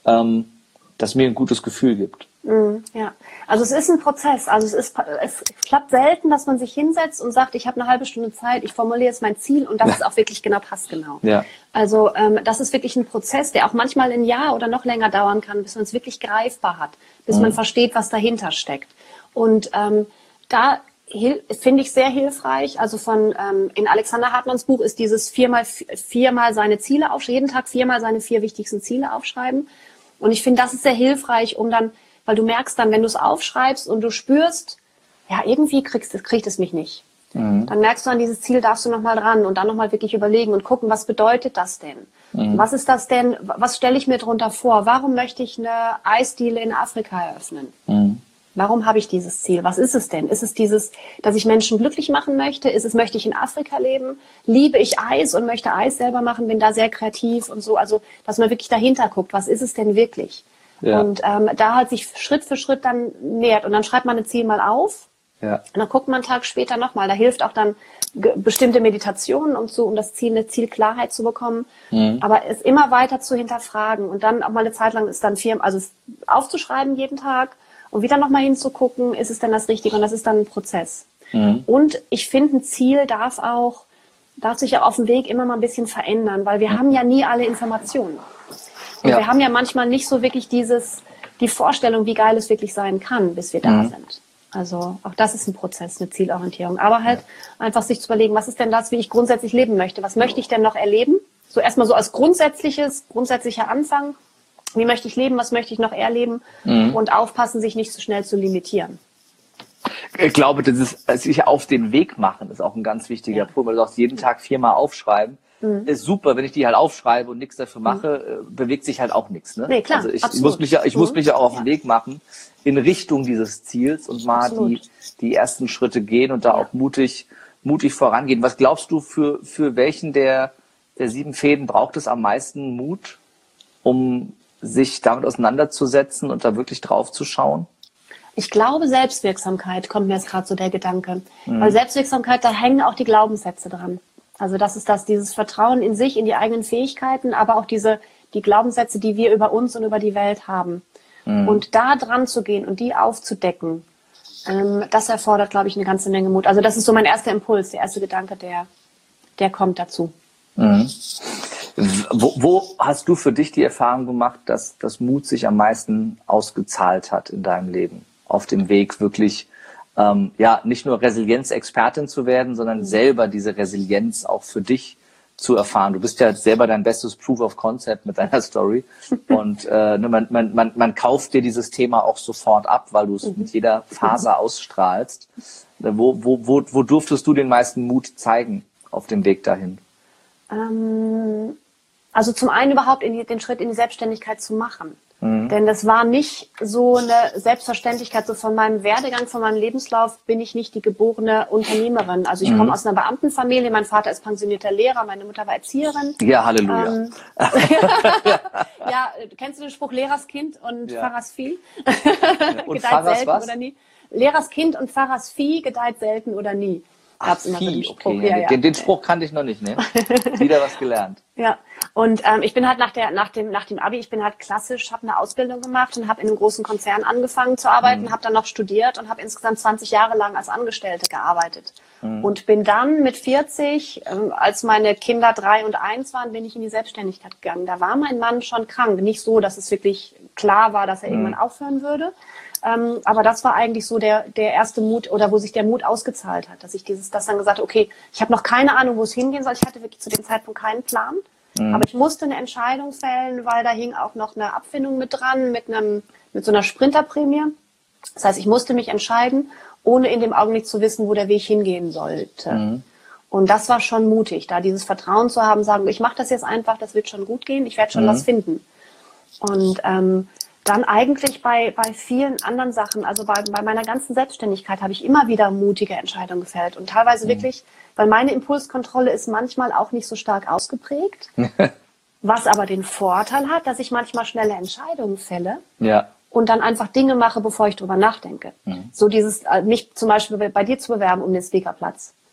A: das mir ein gutes Gefühl gibt?
B: Ja, also es ist ein Prozess. Also es klappt selten, dass man sich hinsetzt und sagt, ich habe eine halbe Stunde Zeit, ich formuliere jetzt mein Ziel und das ist auch wirklich genau, passt genau.
A: Ja.
B: Also das ist wirklich ein Prozess, der auch manchmal ein Jahr oder noch länger dauern kann, bis man es wirklich greifbar hat, bis man versteht, was dahinter steckt. Und da finde ich sehr hilfreich, also in Alexander Hartmanns Buch ist dieses viermal seine Ziele aufschreiben, jeden Tag 4-mal seine 4 wichtigsten Ziele aufschreiben. Und ich finde, das ist sehr hilfreich, um dann, weil du merkst dann, wenn du es aufschreibst und du spürst, ja, irgendwie kriegt es mich nicht. Dann merkst du an dieses Ziel, darfst du nochmal dran und dann nochmal wirklich überlegen und gucken, was bedeutet das denn? Was ist das denn? Was stelle ich mir drunter vor? Warum möchte ich eine Eisdiele in Afrika eröffnen? Warum habe ich dieses Ziel? Was ist es denn? Ist es dieses, dass ich Menschen glücklich machen möchte? Ist es, möchte ich in Afrika leben? Liebe ich Eis und möchte Eis selber machen? Bin da sehr kreativ und so. Also, dass man wirklich dahinter guckt. Was ist es denn wirklich? Ja. Und da halt sich Schritt für Schritt dann nähert. Und dann schreibt man ein Ziel mal auf. Ja. Und dann guckt man einen Tag später nochmal. Da hilft auch dann bestimmte Meditationen und so, um das Ziel, eine Zielklarheit zu bekommen. Aber es immer weiter zu hinterfragen. Und dann auch mal eine Zeit lang ist dann aufzuschreiben jeden Tag. Und wieder nochmal hinzugucken, ist es denn das Richtige? Und das ist dann ein Prozess. Und ich finde, ein Ziel darf sich auch auf dem Weg immer mal ein bisschen verändern, weil wir haben ja nie alle Informationen. Und wir haben ja manchmal nicht so wirklich die Vorstellung, wie geil es wirklich sein kann, bis wir da sind. Also auch das ist ein Prozess, eine Zielorientierung. Aber halt einfach sich zu überlegen, was ist denn das, wie ich grundsätzlich leben möchte? Was möchte ich denn noch erleben? So erstmal so als grundsätzlicher Anfang. Wie möchte ich leben? Was möchte ich noch erleben? Und aufpassen, sich nicht so schnell zu limitieren.
A: Ich glaube, sich auf den Weg machen ist auch ein ganz wichtiger Punkt, weil du sagst, jeden Tag 4-mal aufschreiben. Ist super, wenn ich die halt aufschreibe und nichts dafür mache, bewegt sich halt auch nichts. Ne?
B: Nee, klar,
A: also ich muss mich ja auch auf den Weg machen in Richtung dieses Ziels und mal die ersten Schritte gehen und da auch mutig vorangehen. Was glaubst du, für welchen der 7 Fäden braucht es am meisten Mut, um sich damit auseinanderzusetzen und da wirklich drauf zu schauen?
B: Ich glaube, Selbstwirksamkeit kommt mir jetzt gerade so der Gedanke. Weil Selbstwirksamkeit, da hängen auch die Glaubenssätze dran. Also das ist dieses Vertrauen in sich, in die eigenen Fähigkeiten, aber auch die Glaubenssätze, die wir über uns und über die Welt haben. Und da dran zu gehen und die aufzudecken, das erfordert, glaube ich, eine ganze Menge Mut. Also das ist so mein erster Impuls, der erste Gedanke, der kommt dazu.
A: Wo hast du für dich die Erfahrung gemacht, dass das Mut sich am meisten ausgezahlt hat in deinem Leben? Auf dem Weg wirklich, nicht nur Resilienzexpertin zu werden, sondern selber diese Resilienz auch für dich zu erfahren. Du bist ja selber dein bestes Proof of Concept mit deiner Story. Und man kauft dir dieses Thema auch sofort ab, weil du es mit jeder Faser ausstrahlst. Wo durftest du den meisten Mut zeigen auf dem Weg dahin?
B: Also zum einen überhaupt den Schritt in die Selbstständigkeit zu machen. Denn das war nicht so eine Selbstverständlichkeit. So von meinem Werdegang, von meinem Lebenslauf bin ich nicht die geborene Unternehmerin. Also ich komme aus einer Beamtenfamilie. Mein Vater ist pensionierter Lehrer, meine Mutter war Erzieherin.
A: Ja, Halleluja.
B: Ja, kennst du den Spruch Lehrers Kind und Pfarrers Vieh?
A: Und
B: gedeiht
A: Pfarrers
B: selten
A: was?
B: oder nie. Lehrers Kind und Pfarrers Vieh gedeiht selten oder nie. Gab's immer so den Spruch.
A: Okay. Den Spruch kannte ich noch nicht, ne? Wieder was gelernt.
B: Ja, und ich bin halt nach dem Abi, ich bin halt klassisch, habe eine Ausbildung gemacht und habe in einem großen Konzern angefangen zu arbeiten, habe dann noch studiert und habe insgesamt 20 Jahre lang als Angestellte gearbeitet. Und bin dann mit 40, als meine Kinder 3 und 1 waren, bin ich in die Selbstständigkeit gegangen. Da war mein Mann schon krank. Nicht so, dass es wirklich klar war, dass er irgendwann aufhören würde. Aber das war eigentlich so der erste Mut oder wo sich der Mut ausgezahlt hat, dass ich das dann gesagt habe, okay, ich habe noch keine Ahnung, wo es hingehen soll. Ich hatte wirklich zu dem Zeitpunkt keinen Plan. Aber ich musste eine Entscheidung fällen, weil da hing auch noch eine Abfindung mit dran, mit so einer Sprinterprämie. Das heißt, ich musste mich entscheiden, ohne in dem Augenblick zu wissen, wo der Weg hingehen sollte. Und das war schon mutig, da dieses Vertrauen zu haben, sagen, ich mache das jetzt einfach, das wird schon gut gehen, ich werde schon was finden. Und dann eigentlich bei vielen anderen Sachen, also bei meiner ganzen Selbstständigkeit habe ich immer wieder mutige Entscheidungen gefällt. Und teilweise wirklich, weil meine Impulskontrolle ist manchmal auch nicht so stark ausgeprägt, was aber den Vorteil hat, dass ich manchmal schnelle Entscheidungen fälle und dann einfach Dinge mache, bevor ich drüber nachdenke. So mich zum Beispiel bei dir zu bewerben um den Speakerplatz.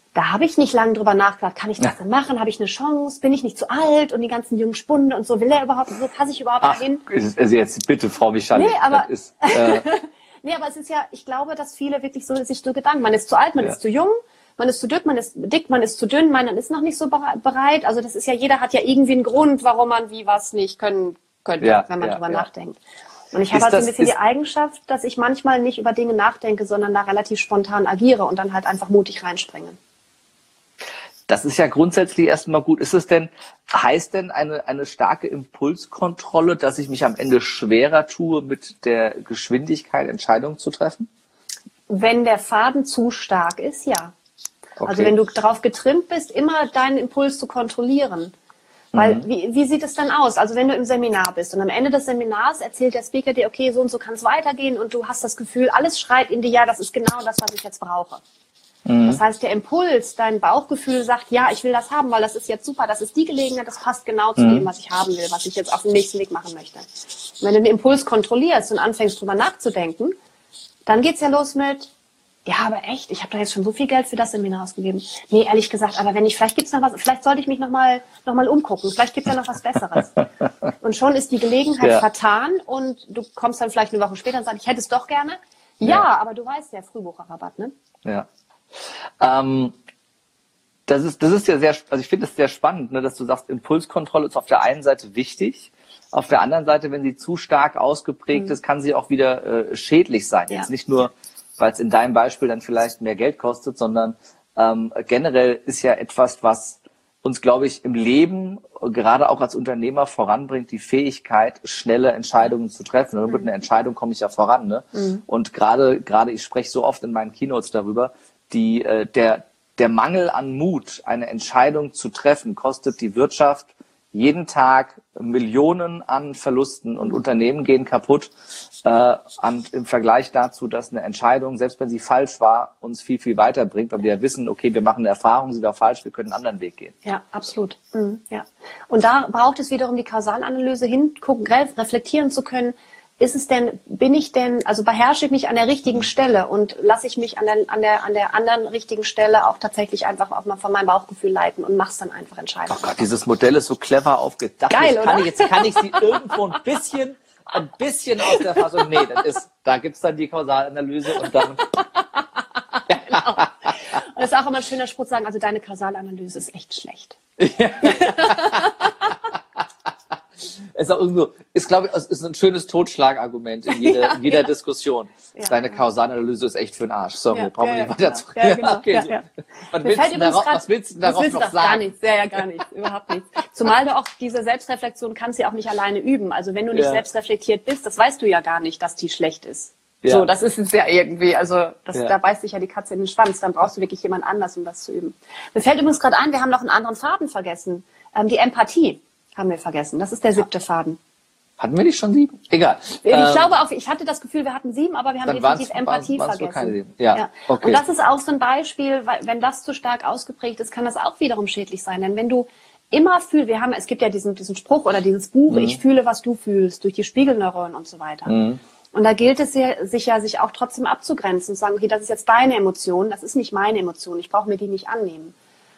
B: Da habe ich nicht lange drüber nachgedacht, kann ich das denn machen? Habe ich eine Chance? Bin ich nicht zu alt? Und die ganzen jungen Spunde und so, will er überhaupt, so passe ich überhaupt dahin?
A: Also jetzt bitte, Frau Michalik.
B: Nee, aber, nee, aber es ist ja, ich glaube, dass viele wirklich sich so Gedanken, man ist zu alt, man ist zu jung, man ist zu dick, man ist dick, man ist zu dünn, man ist noch nicht so bereit. Also das ist ja, jeder hat ja irgendwie einen Grund, warum man wie was nicht können könnte, wenn man drüber nachdenkt. Und ich habe halt so ein bisschen die Eigenschaft, dass ich manchmal nicht über Dinge nachdenke, sondern da relativ spontan agiere und dann halt einfach mutig reinspringe.
A: Das ist ja grundsätzlich erstmal gut. Heißt denn eine starke Impulskontrolle, dass ich mich am Ende schwerer tue, mit der Geschwindigkeit Entscheidungen zu treffen?
B: Wenn der Faden zu stark ist, ja.
A: Okay.
B: Also wenn du darauf getrimmt bist, immer deinen Impuls zu kontrollieren. Weil, wie sieht es dann aus? Also wenn du im Seminar bist und am Ende des Seminars erzählt der Speaker dir, okay, so und so kann es weitergehen und du hast das Gefühl, alles schreit in dir, ja, das ist genau das, was ich jetzt brauche. Das heißt, der Impuls, dein Bauchgefühl sagt, ja, ich will das haben, weil das ist jetzt super, das ist die Gelegenheit, das passt genau zu dem, was ich haben will, was ich jetzt auf dem nächsten Weg machen möchte. Und wenn du den Impuls kontrollierst und anfängst, drüber nachzudenken, dann geht's ja los mit, ja, aber echt, ich habe da jetzt schon so viel Geld für das Seminar ausgegeben. Nee, ehrlich gesagt, aber wenn nicht, vielleicht gibt's noch was, vielleicht sollte ich mich noch mal umgucken, vielleicht gibt's ja noch was Besseres. Und schon ist die Gelegenheit vertan und du kommst dann vielleicht eine Woche später und sagst, ich hätte es doch gerne. Ja, aber du weißt ja, Frühbucherrabatt, ne?
A: Ja. Das ist ja sehr, also ich finde es sehr spannend, ne, dass du sagst, Impulskontrolle ist auf der einen Seite wichtig, auf der anderen Seite, wenn sie zu stark ausgeprägt ist, kann sie auch wieder schädlich sein. Ja. Jetzt nicht nur, weil es in deinem Beispiel dann vielleicht mehr Geld kostet, sondern generell ist ja etwas, was uns, glaube ich, im Leben, gerade auch als Unternehmer voranbringt, die Fähigkeit, schnelle Entscheidungen zu treffen. Und mit einer Entscheidung komme ich ja voran. Ne? Und gerade ich spreche so oft in meinen Keynotes darüber, der Mangel an Mut, eine Entscheidung zu treffen, kostet die Wirtschaft jeden Tag Millionen an Verlusten und Unternehmen gehen kaputt. Und im Vergleich dazu, dass eine Entscheidung, selbst wenn sie falsch war, uns viel, viel weiterbringt, weil wir ja wissen, okay, wir machen eine Erfahrung, sie war falsch, wir können einen anderen Weg gehen.
B: Ja, absolut. Ja. Und da braucht es wiederum die Kausalanalyse, hingucken, reflektieren zu können. Beherrsche ich mich an der richtigen Stelle und lasse ich mich an der anderen richtigen Stelle auch tatsächlich einfach auch mal von meinem Bauchgefühl leiten und mach's dann einfach Entscheidungen.
A: Oh Gott, dieses Modell ist so clever aufgedacht.
B: Geil, oder?
A: Jetzt kann ich sie irgendwo ein bisschen aus der Fassung. Nee, da gibt's dann die Kausalanalyse und dann.
B: Genau. Und das ist auch immer ein schöner Spruch sagen, also deine Kausalanalyse ist echt schlecht.
A: Ist auch irgendwo, glaube ich, ist ein schönes Totschlagargument in jeder Diskussion. Ja. Deine Kausalanalyse ist echt für den Arsch. Sorry, brauchen wir nicht weiter zu reden.
B: Genau. Okay.
A: Was willst du darauf noch sagen?
B: Gar nichts, gar nichts, überhaupt nichts. Zumal du auch diese Selbstreflexion kannst du ja auch nicht alleine üben. Also wenn du nicht selbstreflektiert bist, das weißt du ja gar nicht, dass die schlecht ist. Ja. So, das ist es ja irgendwie, da beißt sich ja die Katze in den Schwanz. Dann brauchst du wirklich jemand anders, um das zu üben. Mir fällt übrigens gerade ein, wir haben noch einen anderen Faden vergessen. Die Empathie haben wir vergessen. Das ist der 7. Faden.
A: Hatten wir nicht schon 7? Egal.
B: Ich glaube auch, ich hatte das Gefühl, wir hatten 7, aber wir haben definitiv Empathie vergessen. Keine 7. Ja. Okay. Und das ist auch so ein Beispiel, weil wenn das zu stark ausgeprägt ist, kann das auch wiederum schädlich sein. Denn wenn du immer fühlst, es gibt ja diesen Spruch oder dieses Buch, ich fühle, was du fühlst, durch die Spiegelneuronen und so weiter. Und da gilt es sich auch trotzdem abzugrenzen und zu sagen, okay, das ist jetzt deine Emotion, das ist nicht meine Emotion, ich brauche mir die nicht annehmen.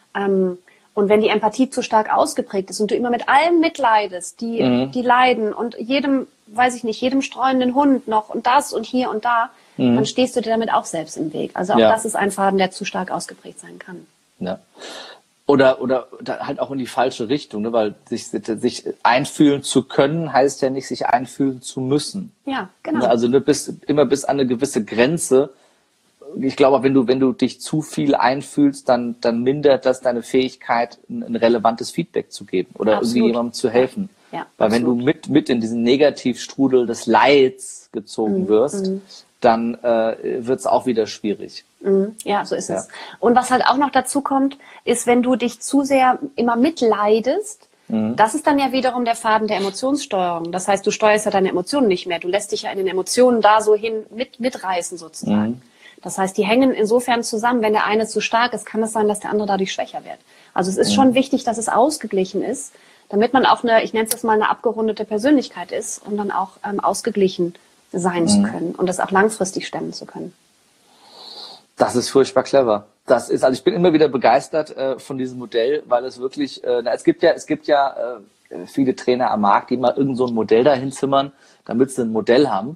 B: Und wenn die Empathie zu stark ausgeprägt ist und du immer mit allem mitleidest, die leiden und jedem streunenden Hund noch und das und hier und da, dann stehst du dir damit auch selbst im Weg. Also auch das ist ein Faden, der zu stark ausgeprägt sein kann.
A: Ja. Oder halt auch in die falsche Richtung, ne? Weil sich einfühlen zu können, heißt ja nicht, sich einfühlen zu müssen.
B: Ja, genau.
A: Also immer bis an eine gewisse Grenze. Ich glaube, wenn du dich zu viel einfühlst, dann mindert das deine Fähigkeit, ein relevantes Feedback zu geben oder irgendwie jemandem zu helfen.
B: Ja,
A: weil wenn du mit in diesen Negativstrudel des Leids gezogen wirst, dann wird es auch wieder schwierig.
B: Ja, so ist es. Und was halt auch noch dazu kommt, ist, wenn du dich zu sehr immer mitleidest, das ist dann ja wiederum der Faden der Emotionssteuerung. Das heißt, du steuerst ja deine Emotionen nicht mehr. Du lässt dich ja in den Emotionen da so hin mitreißen sozusagen. Das heißt, die hängen insofern zusammen, wenn der eine zu stark ist, kann es sein, dass der andere dadurch schwächer wird. Also es ist schon wichtig, dass es ausgeglichen ist, damit man auch ich nenne es jetzt mal eine abgerundete Persönlichkeit ist, um dann auch ausgeglichen sein zu können und das auch langfristig stemmen zu können.
A: Das ist furchtbar clever. Das ist, also ich bin immer wieder begeistert von diesem Modell, weil es wirklich, es gibt ja viele Trainer am Markt, die mal irgend so ein Modell dahin zimmern, damit sie ein Modell haben.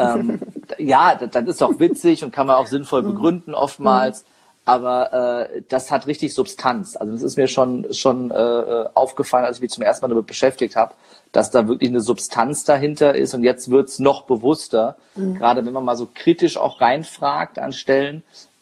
A: Ja, das ist auch witzig und kann man auch sinnvoll begründen oftmals, aber das hat richtig Substanz. Also das ist mir schon aufgefallen, als ich mich zum ersten Mal damit beschäftigt habe, dass da wirklich eine Substanz dahinter ist, und jetzt wird's noch bewusster, gerade wenn man mal so kritisch auch reinfragt an Stellen,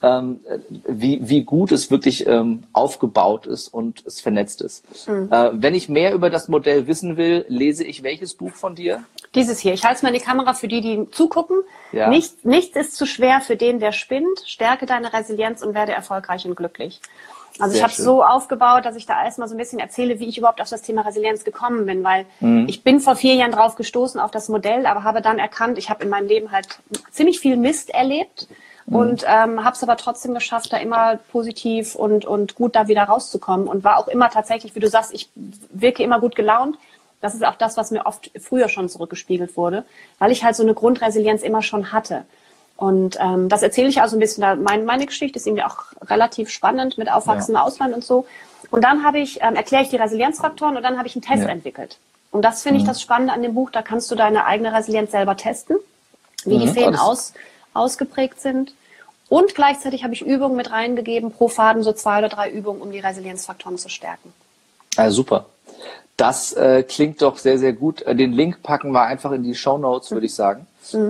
A: wie gut es wirklich aufgebaut ist und es vernetzt ist. Wenn ich mehr über das Modell wissen will, lese ich welches Buch von dir?
B: Dieses hier. Ich halte es mal in die Kamera für die zugucken.
A: Ja.
B: Nichts ist zu schwer für den, der spinnt. Stärke deine Resilienz und werde erfolgreich und glücklich. Also ich habe es so aufgebaut, dass ich da erstmal so ein bisschen erzähle, wie ich überhaupt auf das Thema Resilienz gekommen bin, weil ich bin vor 4 Jahren drauf gestoßen auf das Modell, aber habe dann erkannt, ich habe in meinem Leben halt ziemlich viel Mist erlebt. Und habe es aber trotzdem geschafft, da immer positiv und gut da wieder rauszukommen, und war auch immer tatsächlich, wie du sagst, ich wirke immer gut gelaunt. Das ist auch das, was mir oft früher schon zurückgespiegelt wurde, weil ich halt so eine Grundresilienz immer schon hatte. Und das erzähle ich also ein bisschen. Meine Geschichte ist irgendwie auch relativ spannend mit Aufwachsen im Ausland und so. Und dann erkläre ich die Resilienzfaktoren, und dann habe ich einen Test entwickelt. Und das finde ich das Spannende an dem Buch. Da kannst du deine eigene Resilienz selber testen, wie die Fäden ausgeprägt sind. Und gleichzeitig habe ich Übungen mit reingegeben, pro Faden so 2 oder 3 Übungen, um die Resilienzfaktoren zu stärken.
A: Ja, super. Das klingt doch sehr, sehr gut. Den Link packen wir einfach in die Shownotes, würde ich sagen.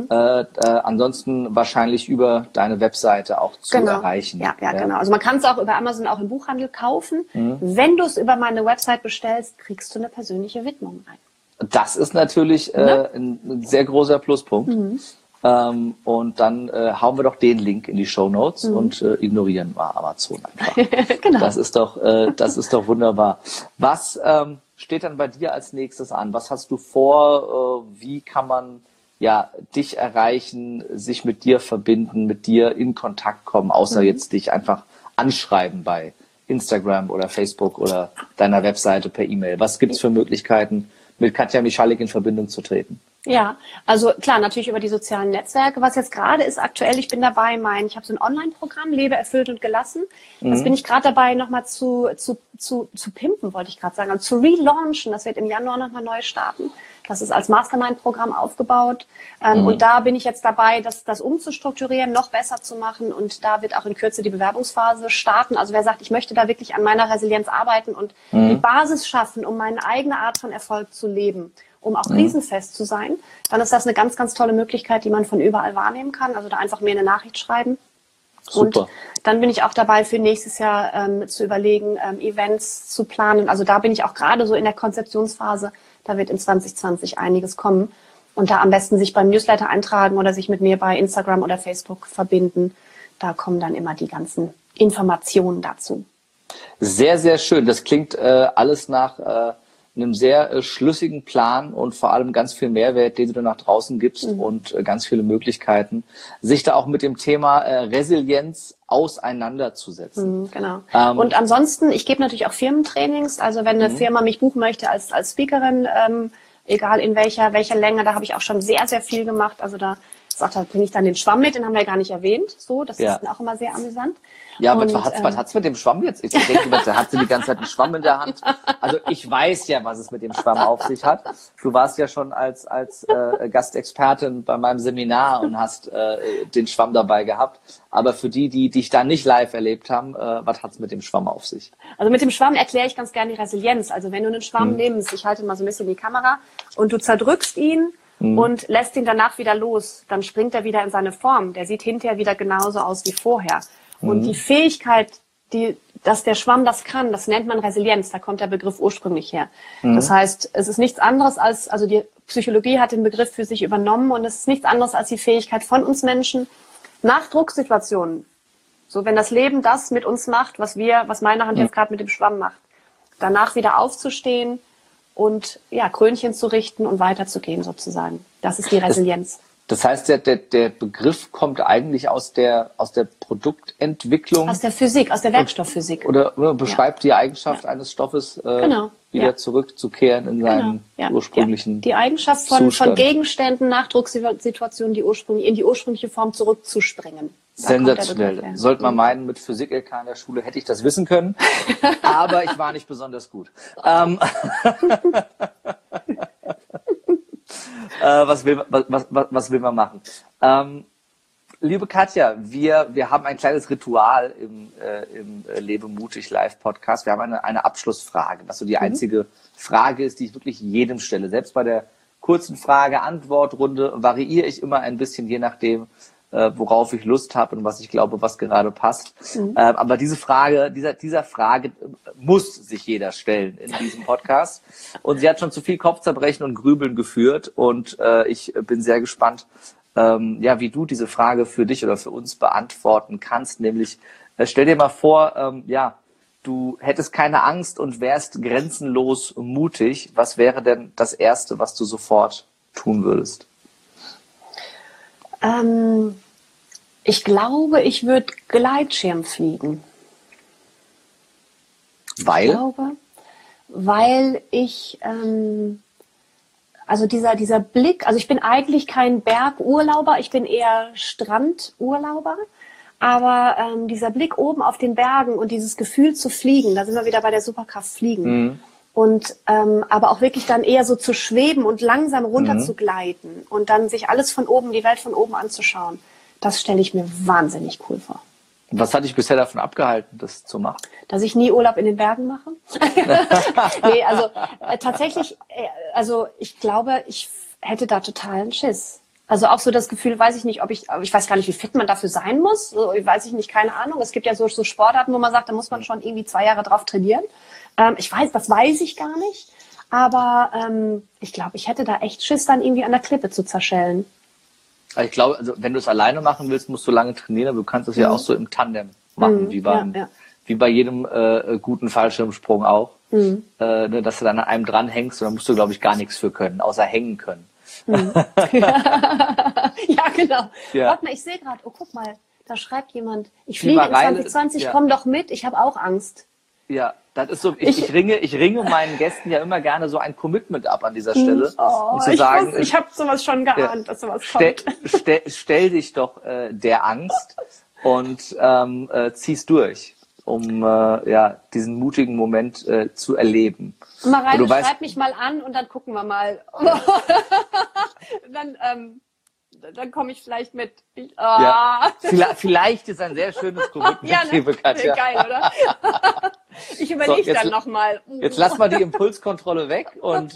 A: Ansonsten wahrscheinlich über deine Webseite auch zu erreichen.
B: Ja, genau. Also man kann es auch über Amazon auch im Buchhandel kaufen. Wenn du es über meine Website bestellst, kriegst du eine persönliche Widmung rein.
A: Das ist natürlich ein sehr großer Pluspunkt. Und dann hauen wir doch den Link in die Shownotes und ignorieren wir Amazon einfach.
B: Genau.
A: Das ist doch wunderbar. Was steht dann bei dir als nächstes an? Was hast du vor? Wie kann man dich erreichen, sich mit dir verbinden, mit dir in Kontakt kommen, außer jetzt dich einfach anschreiben bei Instagram oder Facebook oder deiner Webseite per E-Mail? Was gibt's für Möglichkeiten, mit Katja Michalik in Verbindung zu treten?
B: Ja, also klar, natürlich über die sozialen Netzwerke. Was jetzt gerade ist aktuell, ich bin dabei, ich habe so ein Online-Programm, Lebe erfüllt und gelassen. Das bin ich gerade dabei, nochmal zu pimpen, wollte ich gerade sagen, also zu relaunchen. Das wird im Januar nochmal neu starten. Das ist als Mastermind-Programm aufgebaut. Und da bin ich jetzt dabei, das umzustrukturieren, noch besser zu machen. Und da wird auch in Kürze die Bewerbungsphase starten. Also wer sagt, ich möchte da wirklich an meiner Resilienz arbeiten und die Basis schaffen, um meine eigene Art von Erfolg zu leben, um auch krisenfest zu sein, dann ist das eine ganz, ganz tolle Möglichkeit, die man von überall wahrnehmen kann. Also da einfach mir eine Nachricht schreiben. Super. Und dann bin ich auch dabei, für nächstes Jahr zu überlegen, Events zu planen. Also da bin ich auch gerade so in der Konzeptionsphase. Da wird in 2020 einiges kommen. Und da am besten sich beim Newsletter eintragen oder sich mit mir bei Instagram oder Facebook verbinden. Da kommen dann immer die ganzen Informationen dazu.
A: Sehr, sehr schön. Das klingt alles nach einem sehr schlüssigen Plan und vor allem ganz viel Mehrwert, den du nach draußen gibst und ganz viele Möglichkeiten, sich da auch mit dem Thema Resilienz auseinanderzusetzen.
B: Genau. Und ansonsten, ich gebe natürlich auch Firmentrainings. Also wenn eine Firma mich buchen möchte als Speakerin, egal in welcher Länge, da habe ich auch schon sehr, sehr viel gemacht. Also da bringe ich dann den Schwamm mit, den haben wir ja gar nicht erwähnt. So, das ist dann auch immer sehr amüsant.
A: Ja, aber was hat's mit dem Schwamm jetzt? Ich denke, da hat sie die ganze Zeit einen Schwamm in der Hand. Also ich weiß ja, was es mit dem Schwamm auf sich hat. Du warst ja schon als Gastexpertin bei meinem Seminar und hast den Schwamm dabei gehabt. Aber für die dich da nicht live erlebt haben, was hat's mit dem Schwamm auf sich?
B: Also mit dem Schwamm erkläre ich ganz gerne die Resilienz. Also wenn du einen Schwamm nimmst, ich halte mal so ein bisschen die Kamera, und du zerdrückst ihn und lässt ihn danach wieder los, dann springt er wieder in seine Form. Der sieht hinterher wieder genauso aus wie vorher. Und die Fähigkeit, dass der Schwamm das kann, das nennt man Resilienz. Da kommt der Begriff ursprünglich her. Das heißt, es ist nichts anderes also die Psychologie hat den Begriff für sich übernommen, und es ist nichts anderes als die Fähigkeit von uns Menschen, nach Drucksituationen, so wenn das Leben das mit uns macht, was meine Hand jetzt gerade mit dem Schwamm macht, danach wieder aufzustehen und Krönchen zu richten und weiterzugehen sozusagen. Das ist die Resilienz.
A: Das heißt, der Begriff kommt eigentlich aus der Produktentwicklung.
B: Aus der Physik, aus der Werkstoffphysik.
A: Oder beschreibt die Eigenschaft eines Stoffes, wieder zurückzukehren in seinen ursprünglichen
B: Die Eigenschaft von Gegenständen nach Drucksituationen, in die ursprüngliche Form zurückzuspringen.
A: Sensationell. Sollte man meinen, mit Physik-LK in der Schule hätte ich das wissen können, aber ich war nicht besonders gut. Was will man machen? Liebe Katja, wir haben ein kleines Ritual im Lebe mutig Live Podcast. Wir haben eine Abschlussfrage, was so die einzige Frage ist, die ich wirklich jedem stelle. Selbst bei der kurzen Frage-Antwort-Runde variiere ich immer ein bisschen, je nachdem, worauf ich Lust habe und was ich glaube, was gerade passt. Aber dieser Frage muss sich jeder stellen in diesem Podcast. Und sie hat schon zu viel Kopfzerbrechen und Grübeln geführt. Und ich bin sehr gespannt, wie du diese Frage für dich oder für uns beantworten kannst. Nämlich, stell dir mal vor, du hättest keine Angst und wärst grenzenlos mutig. Was wäre denn das Erste, was du sofort tun würdest?
B: Ich glaube, ich würde Gleitschirm fliegen.
A: Weil?
B: Ich glaube, weil ich, also dieser Blick, also ich bin eigentlich kein Bergurlauber, ich bin eher Strandurlauber, aber dieser Blick oben auf den Bergen und dieses Gefühl zu fliegen, da sind wir wieder bei der Superkraft Fliegen. Und aber auch wirklich dann eher so zu schweben und langsam runter zu gleiten und dann sich alles von oben, die Welt von oben anzuschauen. Das stelle ich mir wahnsinnig cool vor.
A: Was hat dich bisher davon abgehalten, das zu machen?
B: Dass ich nie Urlaub in den Bergen mache? Nee, also tatsächlich, also ich glaube, ich hätte da totalen Schiss. Also auch so das Gefühl, weiß ich nicht, ich weiß gar nicht, wie fit man dafür sein muss. So, weiß ich nicht, keine Ahnung. Es gibt ja so Sportarten, wo man sagt, da muss man schon irgendwie 2 Jahre drauf trainieren. Das weiß ich gar nicht. Aber ich glaube, ich hätte da echt Schiss, dann irgendwie an der Klippe zu zerschellen.
A: Ich glaube, also wenn du es alleine machen willst, musst du lange trainieren, aber du kannst es ja auch so im Tandem machen, wie bei jedem guten Fallschirmsprung auch. Dass du dann an einem dranhängst und dann musst du, glaube ich, gar nichts für können, außer hängen können.
B: Ja, genau.
A: Ja.
B: Warte mal, ich sehe gerade, oh, guck mal, da schreibt jemand, ich fliege in 2020, komm doch mit, ich habe auch Angst.
A: Ja, das ist so, ich ringe meinen Gästen ja immer gerne so ein Commitment ab an dieser Stelle.
B: Um zu sagen, ich habe sowas schon geahnt, dass sowas kommt.
A: Stell dich doch der Angst und zieh's durch, um diesen mutigen Moment zu erleben.
B: Mareile, schreib mich mal an und dann gucken wir mal. Dann komme ich vielleicht mit.
A: Ja, vielleicht ist ein sehr schönes Commitment,
B: ja, ne?
A: Liebe Katja.
B: Geil, oder? Ich überlege dann nochmal.
A: Jetzt lass mal die Impulskontrolle weg und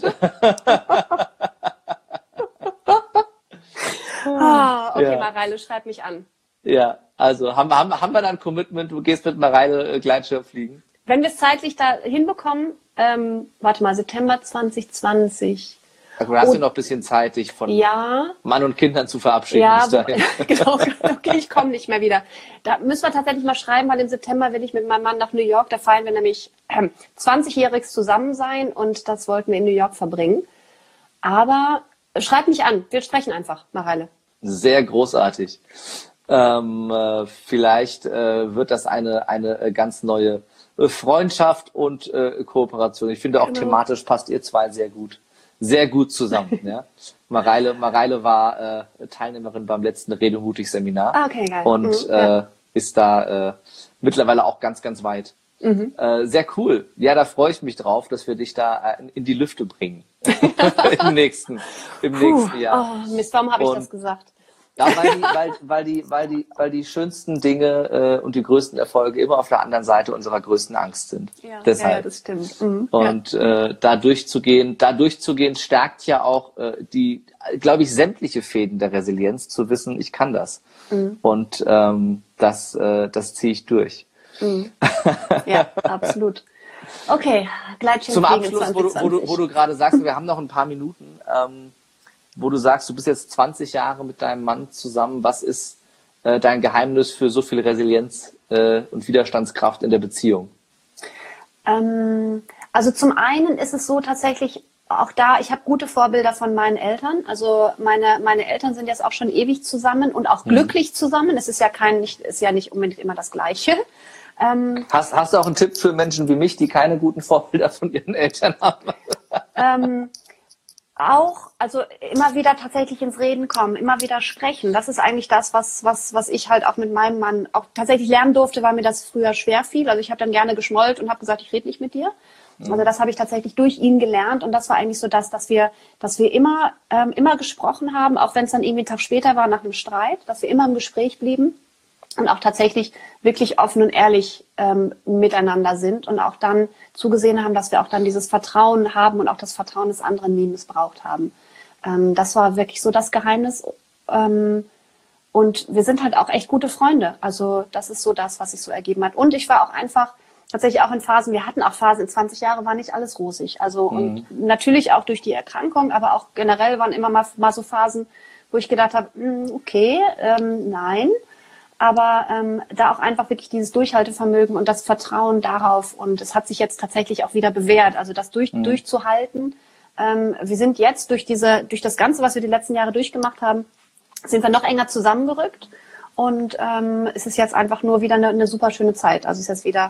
B: okay, Mareile, schreib mich an.
A: Ja, also haben wir dann ein Commitment, du gehst mit Mareile Gleitschirm fliegen?
B: Wenn wir es zeitlich da hinbekommen, September 2020.
A: Du hast ja noch ein bisschen Zeit, dich von Mann und Kindern zu verabschieden.
B: Ja, genau. Okay, ich komme nicht mehr wieder. Da müssen wir tatsächlich mal schreiben, weil im September will ich mit meinem Mann nach New York. Da feiern wir nämlich 20-jähriges zusammen sein und das wollten wir in New York verbringen. Aber schreib mich an. Wir sprechen einfach, Mareile.
A: Sehr großartig. Vielleicht wird das eine ganz neue Freundschaft und Kooperation. Ich finde auch thematisch passt ihr zwei sehr gut zusammen. Ja. Mareile war Teilnehmerin beim letzten Redemutig-Seminar.
B: Okay, geil.
A: Und ist da mittlerweile auch ganz, ganz weit. Sehr cool. Ja, da freue ich mich drauf, dass wir dich da in die Lüfte bringen. Im nächsten Jahr.
B: Oh, Mist, warum habe ich das gesagt?
A: Ja, weil die schönsten Dinge und die größten Erfolge immer auf der anderen Seite unserer größten Angst sind.
B: Ja,
A: deshalb.
B: Ja, das stimmt.
A: Und da durchzugehen stärkt ja auch die, glaube ich, sämtliche Fäden der Resilienz, zu wissen, ich kann das. Und das ziehe ich durch.
B: Ja, absolut. Okay, Gleitschirm
A: zum Abschluss, wo du gerade sagst, wir haben noch ein paar Minuten, wo du sagst, du bist jetzt 20 Jahre mit deinem Mann zusammen. Was ist dein Geheimnis für so viel Resilienz und Widerstandskraft in der Beziehung?
B: Also zum einen ist es so tatsächlich auch da, ich habe gute Vorbilder von meinen Eltern. Also meine Eltern sind jetzt auch schon ewig zusammen und auch glücklich zusammen. Es ist ja nicht unbedingt immer das Gleiche.
A: Hast du auch einen Tipp für Menschen wie mich, die keine guten Vorbilder von ihren Eltern haben?
B: Auch, also immer wieder tatsächlich ins Reden kommen, immer wieder sprechen. Das ist eigentlich das, was ich halt auch mit meinem Mann auch tatsächlich lernen durfte, weil mir das früher schwer fiel. Also ich habe dann gerne geschmollt und habe gesagt, ich rede nicht mit dir. Also das habe ich tatsächlich durch ihn gelernt und das war eigentlich so das, dass wir immer gesprochen haben, auch wenn es dann irgendwie einen Tag später war nach einem Streit, dass wir immer im Gespräch blieben und auch tatsächlich wirklich offen und ehrlich miteinander sind und auch dann zugesehen haben, dass wir auch dann dieses Vertrauen haben und auch das Vertrauen des anderen nie missbraucht haben. Das war wirklich so das Geheimnis. Und wir sind halt auch echt gute Freunde. Also das ist so das, was sich so ergeben hat. Und ich war auch einfach tatsächlich auch in Phasen, wir hatten auch Phasen, in 20 Jahren war nicht alles rosig. Also und natürlich auch durch die Erkrankung, aber auch generell waren immer mal so Phasen, wo ich gedacht habe, okay, nein. Aber da auch einfach wirklich dieses Durchhaltevermögen und das Vertrauen darauf. Und es hat sich jetzt tatsächlich auch wieder bewährt. Also das durchzuhalten. Wir sind jetzt durch das Ganze, was wir die letzten Jahre durchgemacht haben, sind wir noch enger zusammengerückt. Und es ist jetzt einfach nur wieder eine super schöne Zeit. Also es ist jetzt wieder,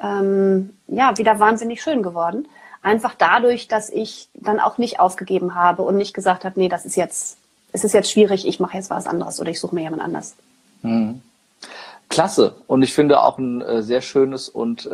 B: wieder wahnsinnig schön geworden. Einfach dadurch, dass ich dann auch nicht aufgegeben habe und nicht gesagt habe, nee, es ist jetzt schwierig, ich mache jetzt was anderes oder ich suche mir jemand anders.
A: Klasse. Und ich finde auch ein sehr schönes und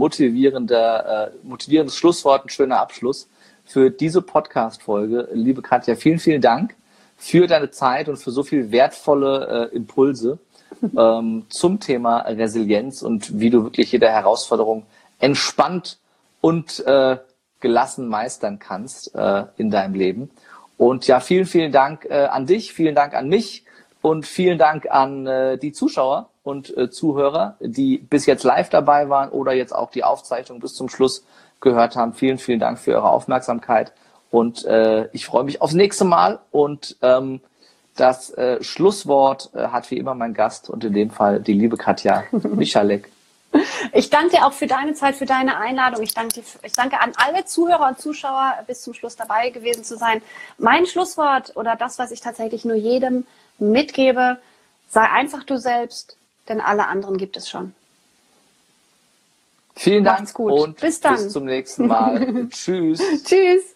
A: motivierendes Schlusswort, ein schöner Abschluss für diese Podcast-Folge. Liebe Katja, vielen, vielen Dank für deine Zeit und für so viel wertvolle Impulse zum Thema Resilienz und wie du wirklich jede Herausforderung entspannt und gelassen meistern kannst in deinem Leben. Und ja, vielen, vielen Dank an dich, vielen Dank an mich und vielen Dank an die Zuschauer und Zuhörer, die bis jetzt live dabei waren oder jetzt auch die Aufzeichnung bis zum Schluss gehört haben. Vielen, vielen Dank für eure Aufmerksamkeit und ich freue mich aufs nächste Mal und das Schlusswort hat wie immer mein Gast und in dem Fall die liebe Katja Michalek.
B: Ich danke dir auch für deine Zeit, für deine Einladung. Ich danke an alle Zuhörer und Zuschauer, bis zum Schluss dabei gewesen zu sein. Mein Schlusswort oder das, was ich tatsächlich nur jedem mitgebe, sei einfach du selbst, denn alle anderen gibt es schon.
A: Vielen Dank
B: Macht's gut.
A: Und
B: bis dann.
A: Bis zum nächsten Mal. Tschüss.
B: Tschüss.